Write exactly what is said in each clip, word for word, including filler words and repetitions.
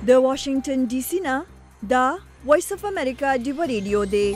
د واشنگټن ډي سي نه دا وایس اف امریکا ډیو ریډیو دی.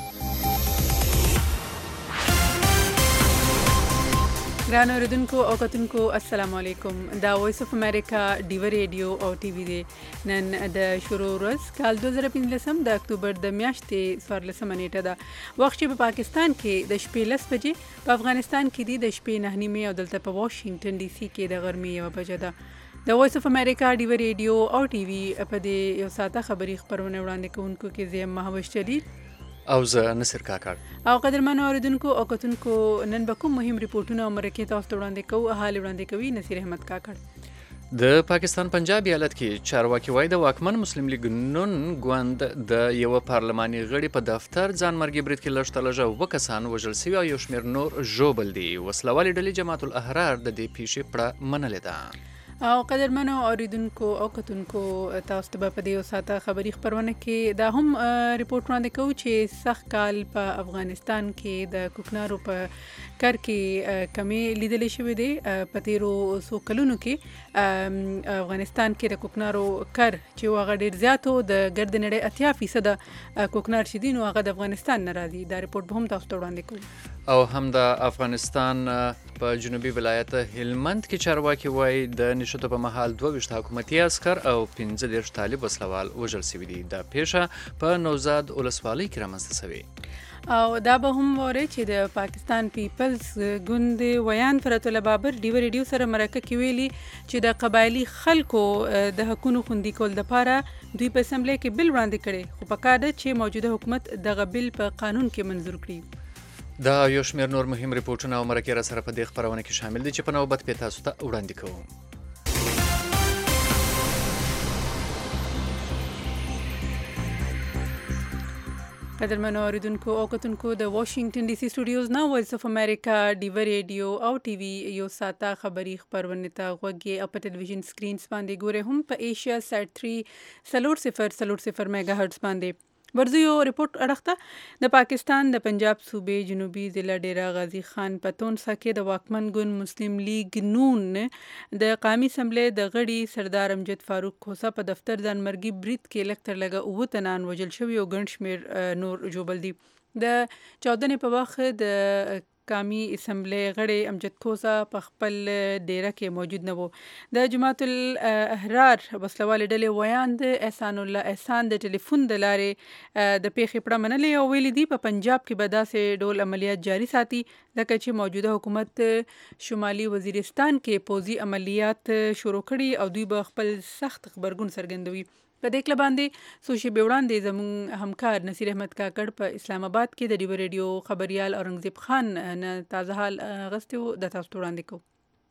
ګران اوریدونکو او کتونکو السلام علیکم. دا وایس اف امریکا ډیو ریډیو او ټي وي دی. نن د شروع ورځ کال دوه زره پنځلسم د اکتوبر د میاشتې څوارلسمه نیټه ده. وخت چې په پاکستان کې د شپې لس بجې، په افغانستان کې دی د شپې نهه نیمې او دلته په واشنگټن ډي سي کې د غرمې یوه بجه ده. د وایس اف امریکا ډیو ریډیو او ټي وي په دې یو ساعته خبري خبرونه وړاندې کوونکو کې زه مهوش جلیل او زه نصر کاکړ. او قدرمنو اوریدونکو او کتونکو نن به کوم مهم ریپورتونه او مرکې تاسو ته وړاندې کوو. حال وړاندې کوي نصیر احمد کاکړ. د پاکستان پنجاب ایالت کې چارواکي وایي د واکمن مسلم لیگ نون ګوند د یو پارلماني غړي په دفتر ځان مرګي برید کې لږ تر لږه اووه کسان وژل شوي او یو شمېر نور ژوبل دي. وسلوالې ډلې جماعت الاحرار د دې پیښې پړه منلې ده. او قدرمنو اوریدونکو او کتونکو تاسو ته په دې ساته خبري خبرونه کې دا هم ریپورت وړاندې کوو چې سخت کال په افغانستان کې د کوکنارو په کار کې کمی لیدل شوې دي. په تیرو څو کلونو کې افغانستان کې د کوکنارو کار چې هغه ډیر زیاتو د ګرد نړۍ اتیا فیصد کوکنار چې دي نو هغه د افغانستان نه راځي. دا ریپورت به هم تاسو ته وړاندې کوو. او هم د افغانستان په جنوبي ولایت هلمند کې چارواکي وایي د نشټو په مهال دوه ویشت حکومتي عسکر او پنځه دېرش طالب وسلوال وژل شوي دي. دا پیښه په نوزاد ولسوالۍ کې رامنځته شوې. او دا به هم وره چې د پاکستان پیپلز ګوند ویان فرت الله بابر ډیو ریډیو سره مرکه کې ویلي چې د قبایلی خلکو د حقونو خوندي کول لپاره دوی په اسمبلی کې بل وړاندې کړي، خو پکار ده چې موجوده حکومت دغه بل په قانون کې منظور کړي. دا یو شمېر نور مهم ریپورټونه او مرکې را سره په دې خپرونه کې شامل دي چې په نوبت پې تاسو ته وړاندې کوو. قدرمنو اوریدونکو او کتونکو د واشنگټن ډي سي سټوډیوز نه وایس اف امریکا ډیو ریډیو او ټي وي یو ساته خبري خبرونه ته غوږی او په ټلویزیون سکرین باندې ګوري هم په ایشیا سات تری سلور صفر سلور صفر میگا هرتز باندې. ورځو یو ریپورت اړخته د پاکستان د پنجاب صوبې جنوبي ضلع ډیرا غازی خان پتونسا کې د واکمن ګوند مسلم لیگ نون د قومي اسمبلی د غړي سردار امجد فاروق کوسا په دفتر ځان مرګي برید کې لږ تر لږه اووه تنان وژل شوي او ګڼ شمېر نور ژوبل دي. د چاودنې په وخت د قومي اسمبلی غړي امجد کوسا په خپل ډیره کې موجود نه وو. د جماعت الاحرار وسلوالې ډلې ویان د احسان الله احسان د ټلیفون د لارې د پیښې پړه منلې او ویلي دي په پنجاب کې به داسې ډول عملیات جاري ساتي لکه چې موجوده حکومت شمالي وزیرستان کې پوځي عملیات شروع کړي او دوی به خپل سخت خبرګون څرګندوي. په دې کله باندې څو شېبې وړاندې زموږ همکار نصیر احمد کاکړ په اسلام آباد کې د ډیو ریډیو خبریال اورنګزیب خان نه تازه حال اغستی و د تاسو وړاندې کوو.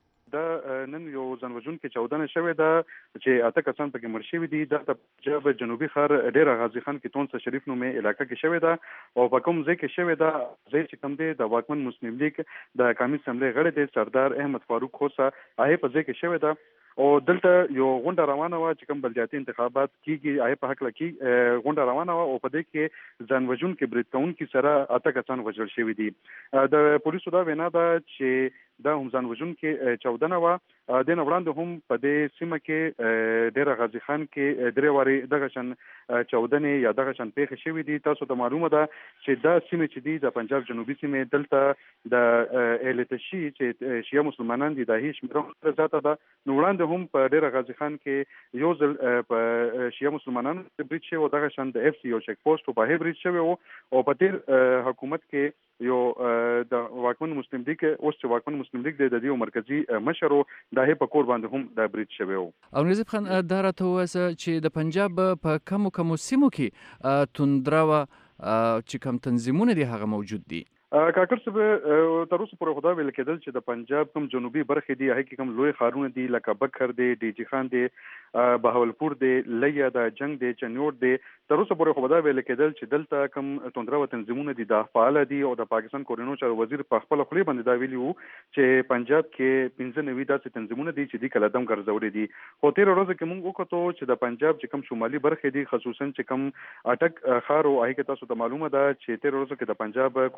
دا نن یو ځانوژونکې چاودنه شوې ده چې اته کسان پکې مړ شوي دي. دا د پنجاب جنوبي ښار ډیره غازی خان کې تونس شریف نومې علاقه کې شوې ده او په کوم ځای کې شوې ده ځای چې کوم دی د واکمن مسلم لیگ د قومي اسمبلی غړی دی سردار احمد فاروق کوسا هغه په ځای کې شوې ده او دلته یو غونډه روانه وه چې کوم بلدیاتي انتخابات کیږي هغه په هکله کې غونډه روانه وه او په دې کې ځانوژونکي برید کوونکي سره اته کسان وژل شوي دي. د پولیسو دا وینا ده چې دا هم ځانوژونکي چاودنه وه. دې نه وړاندې هم په دې سیمه کې ډیره غازی خان کې درې وارې دغه شان چاودنې یا دغه شان پیښې شوي دي. تاسو ته معلومه ده چې دا سیمې چې دي د پنجاب جنوبي سیمې دلته د ایلتشي چې شیعه مسلمانان دي د هیڅ شمېره زیاته ده. نو وړاندې هم په ډیره غازی خان کې یو ځل په شیعه مسلمانانو برید شوی او دغه شان د اف سی یو چیک پوسټ په هغې برید شوی و او په تیر حکومت کې یو د واکمن مسلم لیگ اوس چې واکمن مسلم لیگ د دې مرکزی مشر و د هغې په کور باندې هم د برید شوی و. او نظیب خان دا راته ووایه چې د پنجاب په کمو کمو سیمو کې توندره وه چې کوم تنظیمونه دي هغه موجود دي. کاکړ صاحب تر اوسه پورې خدا ویل کېدل چې د پنجاب کوم جنوبي برخې دي هغه کې کوم لوی ښارونه دي لکه بکر دی، ډیجی خان دی، بهاولپور دی، لیا د جنگ دی، چنیوټ دی. تر اوسه پورې خدا ویل کېدل چې دلته کوم توندره و تنظیمونه دي دا فعال دي او د پاکستان کورونو چارو وزیر په خپل خولي باندې دا ویلي وو چې پنجاب کې پنځه نوي داسې تنظیمونه دي چې د کله دم ګرځولې دي. خو تیر ورځ کې موږ وکړو چې د پنجاب چې کوم شمالي برخې دي خصوصا چې کوم اټک ښار او هغه تاسو ته معلومه ده چې تیر ورځ کې د پنجاب کورونو چارو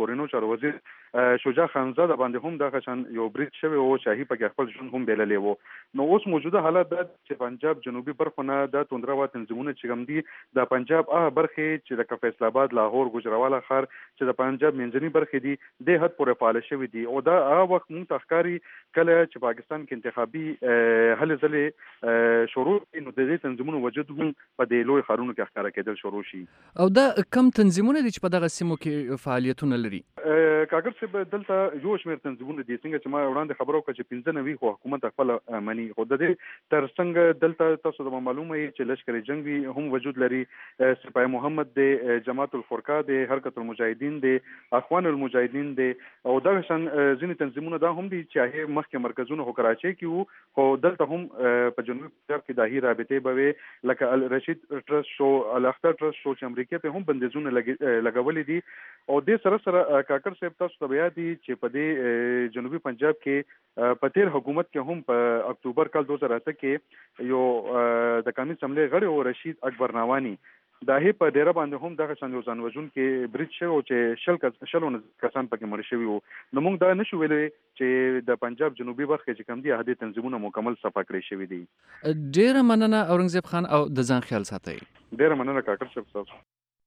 سروزیر شجاع خانزاده باندې هم دغه شان یو برید شوی او شاهي په خپل ژوند هم بللی وو. نو اوس موجوده حالت دا چې پنجاب جنوبي برخو نه د توندروا تنظیمونه چې کوم دي د پنجاب هغه برخې چې د فیصل آباد، لاهور، ګوجرانواله ښار چې د پنجاب منځنۍ برخې دي د حد پورې فعال شوي دي او دا هغه وخت مونږ ته ښکاري کله چې پاکستان کې انتخابي هلې ځلې شروع شي نو د دې تنظیمونو وجود هم په دې لوی ښارونو کې ښکاره کېدل شروع شي. او دا کم تنظیمونه دي چې په دغه سیمو کې فعالیتونه لري؟ کاګر صاحب دلته یو شمېر تنظیمونه دي څنګه چې ما وړاندې خبرو وکړه چې پنځه نوي خو حکومت خپل مني خو د دې تر څنګه دلته تاسو ته معلومه وي چې لشکر جنگي هم وجود لري، سپاه محمد دی، جماعت الفرقه دی، حرکت المجاهدین دی، اخوان المجاهدین دی او دا شان ځینې تنظیمونه دا هم دي چې هغه مخکې مرکزونه هو کراچۍ کې وو خو دلته هم په جنوبي پنجاب کې داهي رابطې به وي لکه الرشید ټرست شو، الاختر ټرست شو چې امریکا په هم بندیزونه لګولې دي او د سره سره کاکر صاحب تاسو ته بیا دي چې په دې جنوبي پنجاب کې په تیر حکومت کې هم په اکتوبر کال دو هزار اته کې یو د قانوني اسمبلی غړی او رشید اکبر ناوانی دا هی په ډیره باندې هم دغه شان یو ځان وژون کې برید شوی او چې شل شلو کسان پکې مړ شوي وو. نو موږ دا نشو ویلی چې د پنجاب جنوبي برخې چې کوم دي هغه تنظیمونه مکمل صفا کړی شوي دي. ډیره مننه اورنګزیب خان او د ځان خیال ساتئ. ډیره مننه کاکر صاحب تاسو.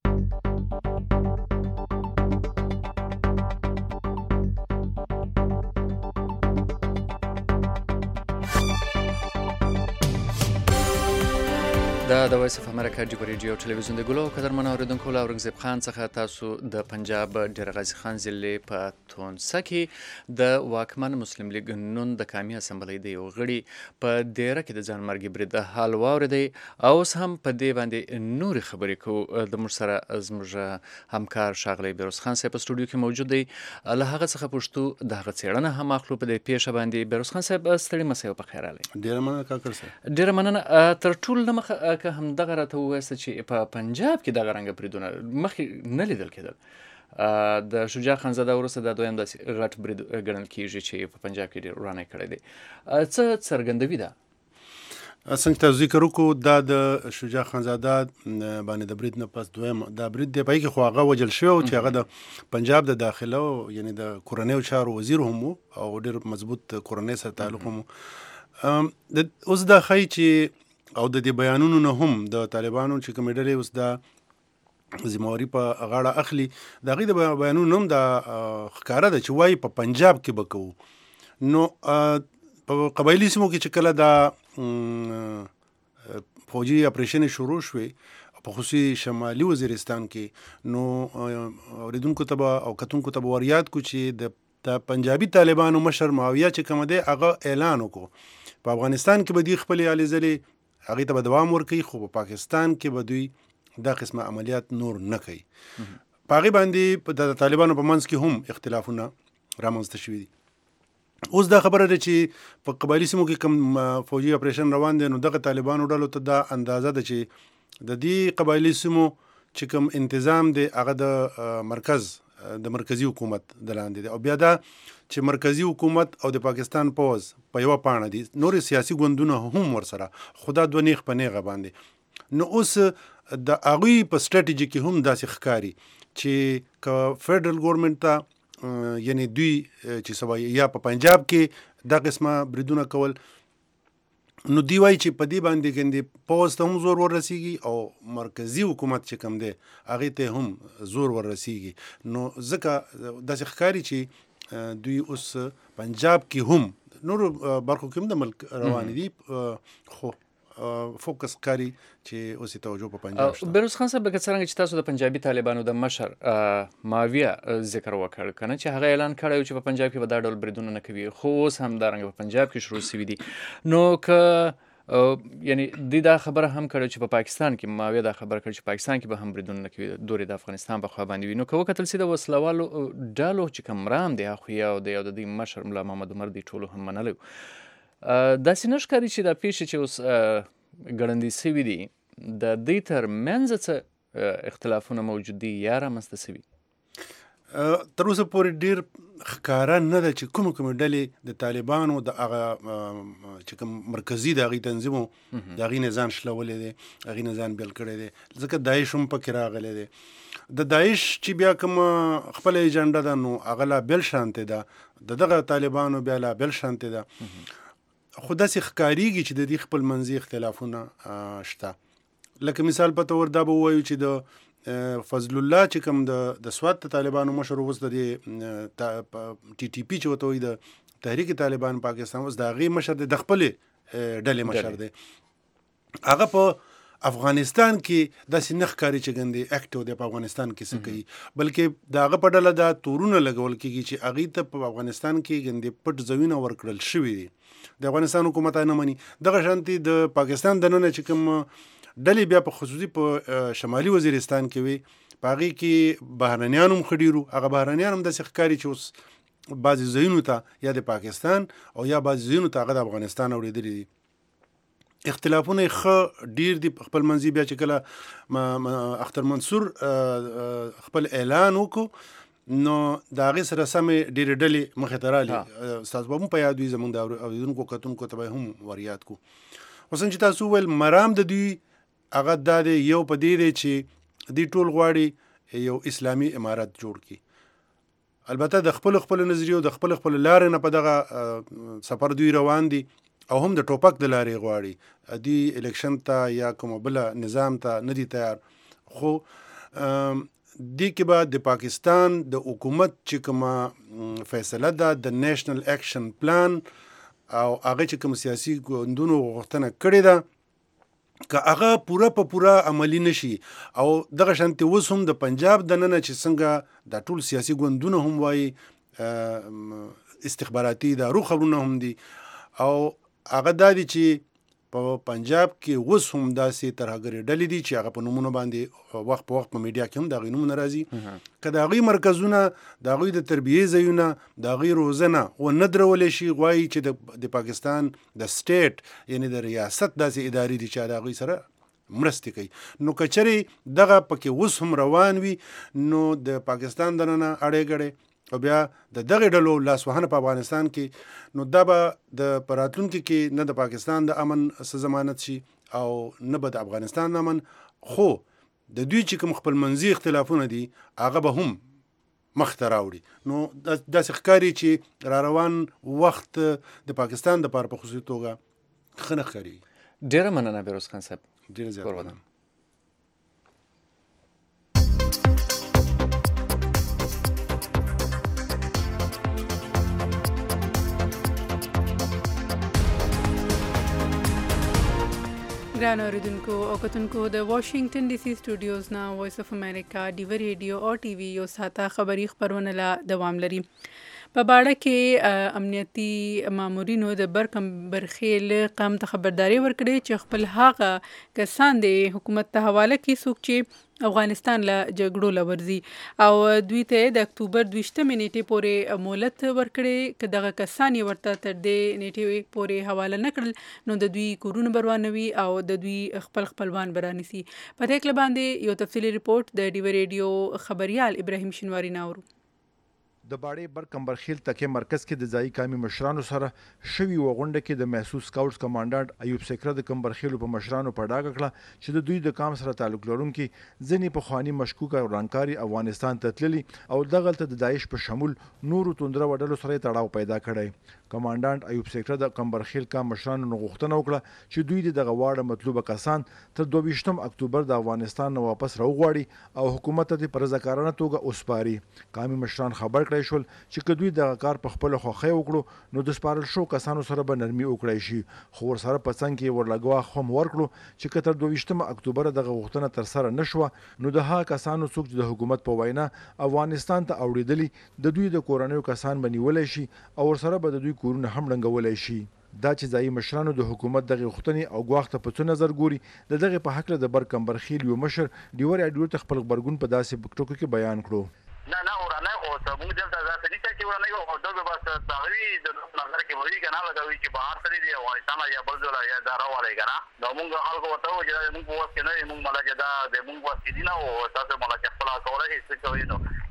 دا د وایس اف امریکا ډیو ریډیو ټلویزیون د ګلو قدرمن اوریدونکو له اورنګزیب خان څخه تاسو د پنجاب ډیر غازي خان ضلع په تونسه کې د واکمن مسلم لیگ نون د قومي اسمبلی د یو غړي په ډیره کې د ځان مرګ برید حال واوریدي او اوس هم په دې باندې نور خبرې کو د مر سره زموږ همکار شاغلی بیروز خان صاحب په سټوډیو کې موجود دی. له هغه څخه پښتو د هغه څېړنه هم اخلو په دې پیښه باندې. بیروز خان صاحب ستړي مسئله په خیر علي. ډیر مننه کاکر صاحب. ډیر مننه. تر ټول مخه که هم دغه راته ووایسته چې په پنجاب کې دغه رنګه بریدونه مخکې نه لیدل کېدل. د شجاع خانزاده وروسته دا دویم داسې غټ برید ګڼل کېږي چې په پنجاب کې ډېر ورانی کړی دی. څه څرګندوي دا؟ څنګه تاسو ذکر وکړو دا د شجاع خانزاده باندې د برید نه پس دویم دا برید دی په کې خو هغه وجل شوی چې هغه د پنجاب د داخله یعنی د کورنیو چارو وزیر هم او ډېر مضبوط کورنۍ سره تعلق هم. اوس دا ښایي چې او د دې بیانونو نه هم د طالبانو چې کومې ډلې اوس دا ذمهواري په غاړه اخلي د هغوی د بیانونو هم دا ښکاره ده چې وایي په پنجاب کې به کوو. نو په قبایلي سیمو کې چې کله دا فوجي اپریشنې شروع شوې په خصوصي شمالي وزیرستان کې نو اوریدونکو ته به او کتونکو ته به وریاد کو چې د د پنجابي طالبانو مشر معاویه چې کوم دی هغه اعلان وکړو په افغانستان کې به دوی خپلې هلې ځلې هغې ته به دوام ورکوي خو په پاکستان کې به دوی دا قسمه عملیات نور نه کوي. په هغې باندې د طالبانو په منځ کې هم اختلافونه رامنځته شوي دي. اوس دا خبره ده چې په قبایلي سیمو کې کوم فوجي اپریشن روان دی نو دغه طالبانو ډلو ته دا اندازه ده چې د دې قبایلي سیمو چې کوم انتظام دی هغه د مرکز د مرکزی حکومت د لاندې دی او بیا دا چې مرکزی حکومت او د پاکستان پوز په یوه پاڼه دي نور سیاسي ګوندونه هم ورسره خدا دوه نیغ په نیغه باندې. نو اوس د هغوی په سټراټیجي کې هم داسې ښکاري چې که فیډرل ګورنمنټ ته یعنی دوی چې سوای یا په پنجاب کې دا قسمه بریدونه کول نو دی وایي چې په دې باندې کې پوز ته هم زور وررسیږي او مرکزي حکومت چې کوم دی هغې ته هم زور وررسیږي. نو ځکه داسې ښکاري چې دوی اوس پنجاب کې هم نورو برخو کې هم د ملک روانې دي خو فوکس کاری چې اوس توجه په پنجاب شته. بیروز خان صاحب لکه څرنګه چې تاسو د پنجابي طالبانو د مشر معاویه ذکر وکړ کنه چې هغه اعلان کړی چې په پنجاب کې به دا ډول بریدونه نه کوي خو اوس هم دارنګه په پنجاب کې شروع شوي دي. نو که یعنی دی دا خبره هم کړی چې په پاکستان کې معاویه دا خبره کړی چې پاکستان کې به هم بریدونه نه کوي دورې د افغانستان په خوا باندې وي نو که وکتل سي د وسلوالو ډلو چې کوم رام دی هغوی او د یو د دوی مشر ملا محمد عمر دی ټولو هم منلی داسې نه ښکاري چې دا پیښې چې اوس ګړندي سوي دي د دوی تر منځ څه اختلافونه موجود دي یا رامنځته سوي؟ تر اوسه پورې ډیر ښکاره نه ده چې کوم کوم ډلې د طالبانو د هغه چې کوم مرکزي د هغې تنظیم و د هغې نه ځان شلولی دی، هغې نه ځان بیل کړی دی، ځکه داعش هم پکې راغلی دی. د داعش چې بیا کوم خپله ایجنډه ده نو هغه لا بل شانتې ده، د دغه طالبانو بیا لا بل شانتې ده. خو داسې ښکارېږي چې د دې خپل منځي اختلافونه شته. لکه مثال په طور دا به ووایو چې د فضل الله چې کوم د د سوات د طالبانو مشر اوس د دې ټي ټي پي چې ورته وایي د تحریک طالبان پاکستان، اوس د هغې مشر دی، د خپلې ډلې مشر دی. هغه په افغانستان کې داسې نه ښکاري چې ګندې اکټیو دی په افغانستان کې څه کوي، بلکې د هغه په ډله دا تورونه لګول کېږي چې هغې ته په افغانستان کې ګندې پټ ځایونه ورکړل شوي دي. د افغانستان حکومت نه مني. دغه شانتې د پاکستان دننه چې کوم ډلې بیا په خصوصي په شمالي وزیرستان کې وي، په هغې کې بهرنیان هم ښه ډېر وو. هغه بهرنیان هم داسې ښکاري چې اوس بعضې ځایونو ته یا د پاکستان او یا بعضې ځایونو ته هغه د افغانستان اوړېدلي دي. اختلافونه یې ښه ډېر دي په خپل منځي. بیا چې کله اختر منصور خپل اعلان وکړو نو د هغې سره سمې ډېرې ډلې مخې ته رالي. ستاسو به هم په یاد وي، زموږ د اورېدونکو کتونکو ته به هم ور یاد کړو. اوس چې تاسو وویل مرام د دوی هغه دا دی، یو په دې دی چې دوی ټول غواړي یو اسلامي امارت جوړ کړي. البته د خپل خپل نظریو د خپل خپل لارې نه په دغه سفر دوی روان دي او هم د ټوپک د لارې غواړي. دوی الیکشن ته یا کوم بل نظام ته نه دي تیار. خو دې کې به د پاکستان د حکومت چې کومه فیصله ده د نیشنل اکشن پلان او هغه چې کوم سیاسي ګوندونو غوښتنه کړې ده که هغه پوره په پوره عملی نشي، او دغه شانتې اوس هم د پنجاب دننه چې څنګه دا ټول سیاسي ګوندونه هم وایي، استخباراتي ادارو خبرونه هم دي، او هغه دا دي چې په پنجاب کې اوس هم داسې ترهګرې ډلې دي چې هغه په نومونو باندې وخت په وخت په میډیا کې هم د هغوی نومونه راځي. که د هغوی مرکزونه، د هغوی د تربیې ځایونه، د هغوی روزنه ونه درولی شي، غواړي چې د پاکستان د سټیټ یعنی د ریاست داسې ادارې دي چې د هغوی سره مرستې کوي. نو که چېرې دغه پکې اوس هم روان وي نو د پاکستان دننه اړې ګړې او بیا د دغې ډلو لاسوهنه په افغانستان کې، نو دا به د په راتلونکي کې نه د پاکستان د امن څه ضمانت شي او نه به د افغانستان د امن. خو د دوی چې کوم خپل منځي اختلافونه دي هغه به هم مخ ته راوړي. نو داسې ښکاري چې را روان وخت د پاکستان دپاره په خصوصي توګه ښه نه ښکارېږي. ډېره مننه بیروز خان صاحب. ډېره زیاته مننه. ګران اوریدونکو او کتونکو، د واشنگټن ډي سي سټوډیوز نه وایس اف امریکا ډیوه ریډیو او ټي وي یو ساته خبري خبرونه لا دوام لري. په باړه کې امنیتي مامورینو د برکمبرخیل قام ته خبرداري ورکړې چې خپل هغه کسان د حکومت ته حواله کړي څوک چې افغانستان له جګړو لورځي، او دوی ته د اکتوبر دویشتمې نیټې پورې مهلت ورکړې. که دغه کسان یې ورته تر دې نیټې پورې حواله نه کړل نو د دوی کورونه بروانوي او د دوی خپل خپلوان برانیسي. په دې کله باندې یو تفصیلي رپورټ د ډیوه ریډیو خبريال ابراهیم شینواری ناورو. د باړې برکمبرخیل تکې مرکز کې د ځایي قومي مشرانو سره شوي و غونډه کې د محسوس سکاوټس کمانډانټ ایوب سیکره د کمبرخیلو په مشرانو په ډاګه کړه چې د دوی د قام سره تعلق لرونکي ځینې پخواني مشکوکه ورانکاري افغانستان ته تللي او دغلته د داعش په شمول نورو توندره وډلو سره تړاو پیدا کړی. کمانډانټ ایوب سیکره د کمبرخیل قام مشرانو نه غوښتنه وکړه چې دوی د دغه واړه مطلوبه کسان تر دویشتم اکتوبر د افغانستان نه واپس راوغواړي او حکومت ته په رضاکارانه توګه وسپاري. قومي مشران خبر کړی شول چې که دوی دغه کار په خپله خوښۍ وکړو نو د سپارل شو کسانو سره به نرمي وکړی شي. خو ورسره په څنګ کې ورلګوا هم ورکړو چې که تر دویشتمه اکتوبر دغه غوښتنه ترسره نه شوه نو د هغه کسانو څوک چې د حکومت په وینا افغانستان ته اوړېدلي د دوی د کورنیو کسان به نیولی شي او ورسره به د دوی کورونه هم ړنګولی شي. دا چې ځایي مشرانو د حکومت دغه غوښتنې او ګواښ ته په څه نظر ګوري د دغې په هکله د برکمبرخیل یو مشر ډیوه راډیو ته خپل غبرګون په داسې ټکو کې بیان کړو. نه نه ورانه خو ته موږ دلته داسې دي چې ورانه یو خو دغه بس تغوی د نظر کې وایي کنه لګوي چې بهر سره دی افغانستان یا بل ځای یا دارا والي کنه نو موږ خلکو وته و چې موږ واسه نه موږ ملګری دا د موږ واسه دي نه او تاسو ملګری خپل کولای شي څه کوي نو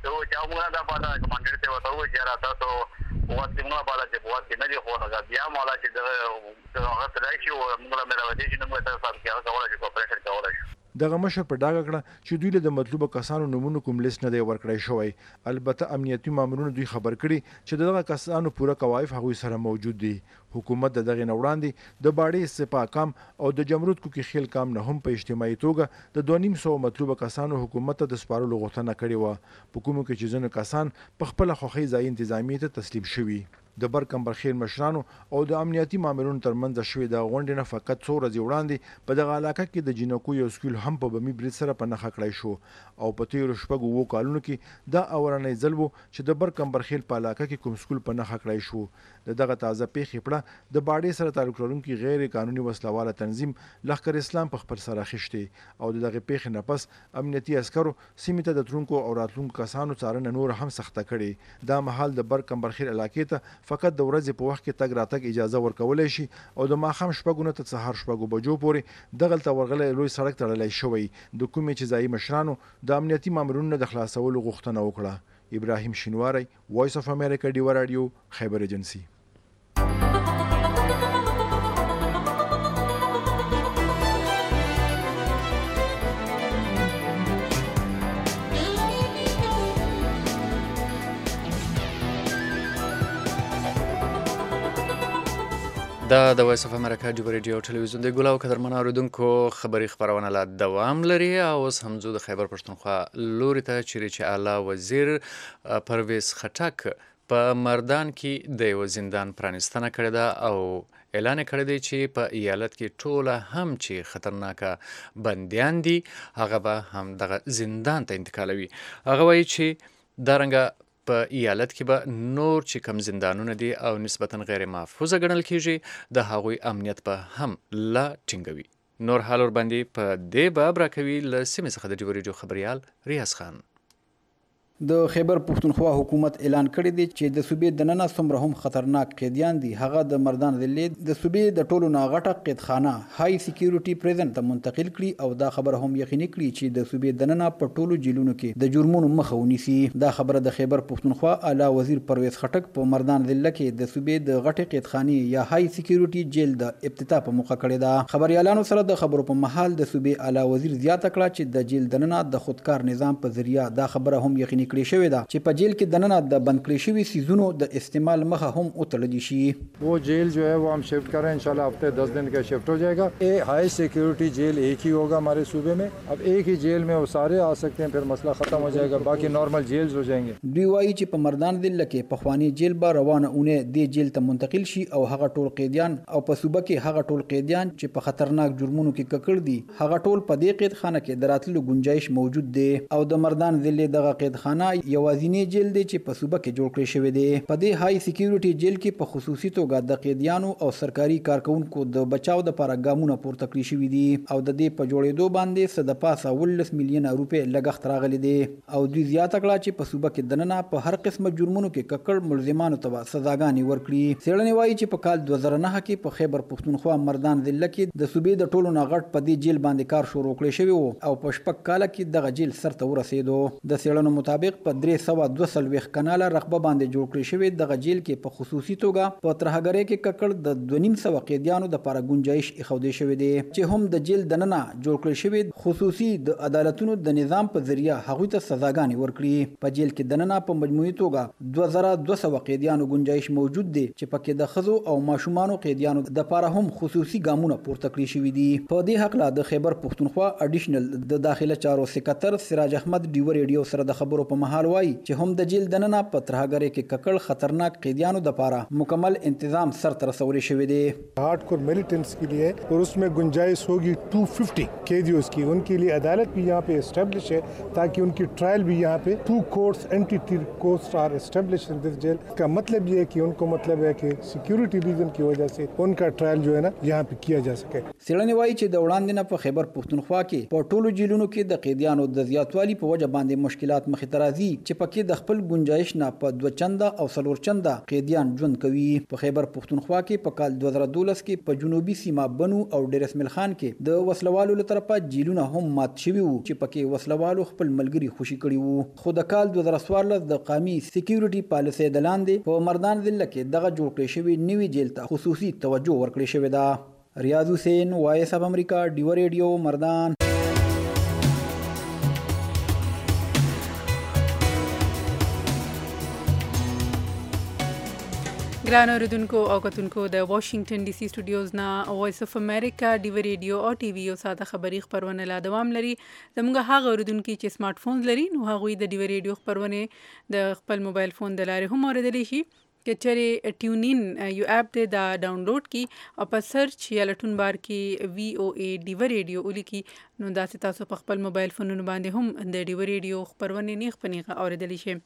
ته چې موږ دا پاته کمانډر ته وته و چې را تاسو وخت موږ پاته چې وخت نه دی خو هغه بیا مولا چې د هغه ترای شي او موږ له مراوي چې موږ تاسو سره کې هغه ولا چې کوپریشن کولای شي. دغه مشر په ډاګه کړه چې دوی له د مطلوبه کسانو نمونه کوم لیست نه دی ورکړی شوی. البته امنیتي مامورونو دوی خبر کړي چې دغه کسانو پوره کوایف هغوی سره موجود دي. حکومت د دغه وړاندې د باډي سپا کام او د جمرود کوکي خیل کام نه هم په اجتماعي توګه د دوه نیم سوه مطلوبه کسانو حکومت ته د سپارلو غوښتنه کړې وه. په کومو کې چې ځینې کسان په خپله خوښۍ ځای انتظامیې ته تسلیم شوي. د بر کمبرخیل مشرانو او د امنیتي مامورونو ترمنځ شوې د غونډې نه فقط څو ورځې وړاندې په دغه علاقه کې د جینکو یو سکول هم په بمي برید سره په نښه کړی شو او په تیرو شپږو اووه کالونو کې دا اورنی ځل و چې د بر کمبرخیل په علاقه کې کوم سکول په نښه کړی شو. د دغه تازه پیښې پړه د باډي سره تعلق لرونکي غیر قانوني وسلواله تنظیم لښکر اسلام په خپل سر اخیشتې او د دغه پیښې نه پس امنیتي عسکرو سیمې ته د ترونکو او راتلونکو کسانو څارنه نور هم سخته کړې. دا مهال د بر کمبرخیل علاقې ته فقط د ورځې په وخت کې تګ راتګ اجازه ورکولی شي او د ماښام شپږو نه تر سهار شپږو بجو پورې دغلته ورغلی لوی سړک تړلی شوی. د کومې چې ځایي مشرانو د امنیتي مامورونو د خلاصولو غوښتنه وکړه. ابراهیم شینواری، وایس اف امریکا، ډیوه راډیو، خیبر ایجنسی. دا د وایس اف امریکا ډیوه راډیو ټلویزیون دی. ګل او قدرمنو اورېدونکو خبري خپرونه لا دوام لري او اوس هم ځو د خیبر پښتونخوا لوري ته چیرې چې اعلی وزیر پرویز خټک په مردان کې د یو زندان پرانستنه کړې ده او اعلان کړی دی چې په ایالت کې ټوله هم چې خطرناکه بندیان دي هغه به هم دغه زندان ته انتقالوي. هغه وایي چې دارنګه په ایالت کې به نور چې کم زندانونه دي او نسبتا غیر محفوظه ګڼل کیږي د هغوی امنیت به هم لا ټینګوي. نور حال ورباندې په دې باب راکوي له سیمې څخه د ډیوه راډیو خبریال ریاض خان. د خیبر پښتونخوا حکومت اعلان کړی دی چې د صوبې دننه څومره هم خطرناک قیدیان دي هغه د مردان ضلع د صوبې د ټولو نه غټه قیدخانه های سکیورټي پریزن ته منتقل کړي او دا خبره هم یقیني کړي چې د صوبې دننه په ټولو جیلونو کې د جرمونو مخه ونیسي. دا خبره د خیبر پښتونخوا اعلی وزیر پرویز خټک په مردان ضلع کې د صوبې د غټې قیدخانې یا های سکیورټي جیل د افتتاح په موقع کړې ده. خبريالانو سره د خبرو په محل د صوبې اعلی وزیر زیاته کړه چې د جیل دننه د خودکار نظام په ذریعہ دا خبره هم یقیني کړې شوې ده چې په جیل کې دننه د بند کړی شوي سیزونو د استعمال مخه هم وتړل شي. वो जेल जो है वो हम शिफ्ट कर रहे हैं इंशाल्लाह हफ्ते दस दिन का शिफ्ट हो जाएगा. ये हाई सिक्योरिटी जेल एक ही होगा हमारे सूबे में. अब एक ही जेल में वो सारे आ सकते हैं फिर मसला खत्म हो जाएगा बाकी नॉर्मल जेल्स हो जाएंगे. دوی وایي چې په مردان ضلع کې پخوانی جیل به روانه اونۍ دې جیل ته منتقل شي او هغه ټول قیدیان او په صوبه کې هغه ټول قیدیان چې په خطرناک جرمونو کې ککړ دي هغه ټول په دې قیدخانه کې د راتلو گنجائش موجود دی او د مردان ضلع دغه قیدخانه یوازینی جیل دی چې په صوبه کې جوړ کړی شوی دی. په دې های سکیورټي جیل کې په خصوصي توګه د قیدیانو او سرکاري کارکونکو د بچاو لپاره ګامونه پورته کړی شوي دي او د دې په جوړېدو باندې څه د پاسه اوولس میلیونه روپۍ لګښت راغلی دی او دوی زیاته کړه چې په صوبه کې دننه په هر قسمه جرمونو کې ککړ ملزمانو ته به سزاګانې ورکړي. څېړنې وایي چې په کال دوه زره نهه کې په خیبر پښتونخوا مردان ضلع کې د صوبې د ټولو نه غټ په دې جیل باندې کار شروع کړی شوی و او په شپږ کاله کې دغه جیل سرته ورسېدو. د څېړنو مطابق په درې سوه دوه څلوېښت کناله رقبه باندې جوړ کړی شوی دغه جیل کې په خصوصي توګه په ترهګرۍ کې ککړ د دوه نیم سوه قیدیانو دپاره گنجایش ایښودی شوی دی چې هم د جیل دننه جوړ کړی شوی خصوصي د عدالتونو د نظام په ذریعہ هغوی ته سزاګانې ورکړي. په جیل کې دننه په مجموعي توګه دوه زره دوه سوه قیدیانو گنجایش موجود دی چې پکې د ښځو او ماشومانو قیدیانو دپاره هم خصوصي ګامونه پورته کړي شوي دي. په دې هکله د خیبر پښتونخوا اډیشنل د داخله چارو سکتر سراج احمد ډیوه ریډیو سره د خبرو په مهال وایي چې هم د جیل دننه په ترهګرۍ کې ککړ خطرناک قیدیانو دپاره مکمل انتظام سر ته رسولی شوی دی. हार्ड कोर मिलिटेंट्स के लिए और उसमें गुंजाइश होगी दो सौ पचास कैदियों की. उनके लिए अदालत भी यहाँ पे एस्टेब्लिश है ताकि उनकी ट्रायल भी यहाँ पे two courts anti courts are establish in this jail. का मतलब ये है कि उनको मतलब है कि सिक्योरिटी रीजन की वजह से उनका ट्रायल जो है ना यहाँ पे किया जा सके. څېړنې وایي چې د وړاندې نه په خیبر پښتونخوا کې په ټولو جیلونو کې د قیدیانو د زیاتوالي په وجه باندې مشکلات مخې ته راځي چې پکې د خپل گنجائش نه په دوه چنده او څلور چنده قیدیان ژوند کوي. په خیبر پښتونخوا کې په کال دوه زره دولس کې په جنوبي سیمه بنو او ډیر اسماعیل خان کې د وسلوالو له طرفه جیلونه هم مات شوي وو چې پکې وسلوالو خپل ملګري خوشي کړي وو. خو د کال دوه زره څوارلس د قومي سکیورټي پالیسۍ د لاندې په مردان ضلع کې دغه جوړ کړی شوی نوي جیل ته خصوصي توجه ورکړې شوې ده. ریاض حسین، وایس اف امریکا، ډیو ریډیو، مردان. ګران اوریدونکو او کتونکو د واشنگټن ډي سي سټوډیوز نه وایس اف امریکا ډیو ریډیو او ټي وي یو ساده خبري خبرونه لا دوام لري. زموږ هغه اوریدونکو چې سمارټ فون لري نو هغه د ډیو ریډیو خبرونه د خپل موبایل فون د لارې هم اوریدلی شي. کچره ټیونین یو اپ ته دا ډاونلوډ کی او په سرچ یا لټون بار کې وی او ای ډیو ریډیو ولیکي نو دا تاسو په خپل موبایل فونونو باندې هم د ډیو ریډیو خبرونه نیخ پنیغه اوریدلی شي.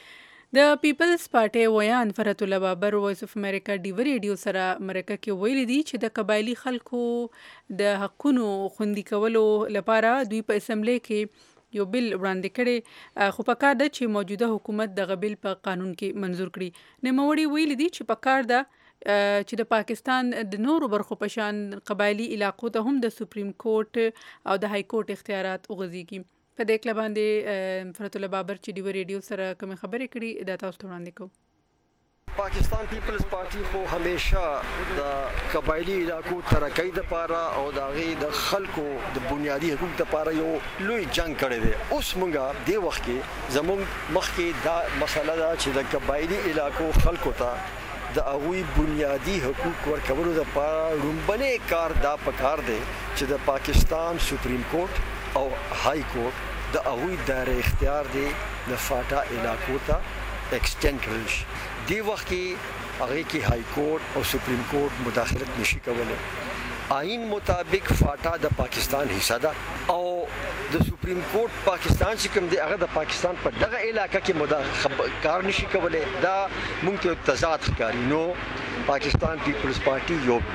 د پیپلز پارټي ویان فرحت الله بابر وایس اف امریکا ډیو ریډیو سره مرکه کې ویل دي چې د قبایلی خلکو د حقونو خوندي کولو لپاره دوی په اسمبلی کې یو بل وړاندې کړي، خو په کار ده چې موجوده حکومت دغه بل په قانون کې منظور کړي. نوموړي ویل دي چې په کار ده چې د پاکستان د نورو برخو په شان قبایلی علاقو ته هم د سپریم کورټ او د های کورټ اختیارات وغځيږي. په دې کله باندې فرحت الله بابر چې ډیو ریډیو سره کوم خبرې کړي دا تاسو ته وړاندې کوم. پاکستان پیپلز پارټي خو همیشه د قبایلی علاقو ترقۍ لپاره او د هغې د خلکو د بنیادي حقوق لپاره یو لوی جنگ کړی دی. اوس موږ دې وخت کې زموږ مخکې دا مسله ده چې د قبایلی علاقو خلکو ته د هغوی بنیادي حقوق ورکولو لپاره لومبنی کار دا پکار دی چې د پاکستان سپریم کورټ او های کورټ د هغوی دایره اختیار دی د فاټا علاقو ته ایکسټینډ کړل شي. دی وخت کې هغه کې های کورټ او سپریم کورټ مداخلت نشي کولای. آئین مطابق فاټا د پاکستان حصہ ده او د سپریم کورټ پاکستان چې کوم دی هغه د پاکستان په دغه علاقه کې مداخله کار نشي کولای. دا مونږ ته تضاد ښکاري. نو پاکستان پیپلز پارټي یو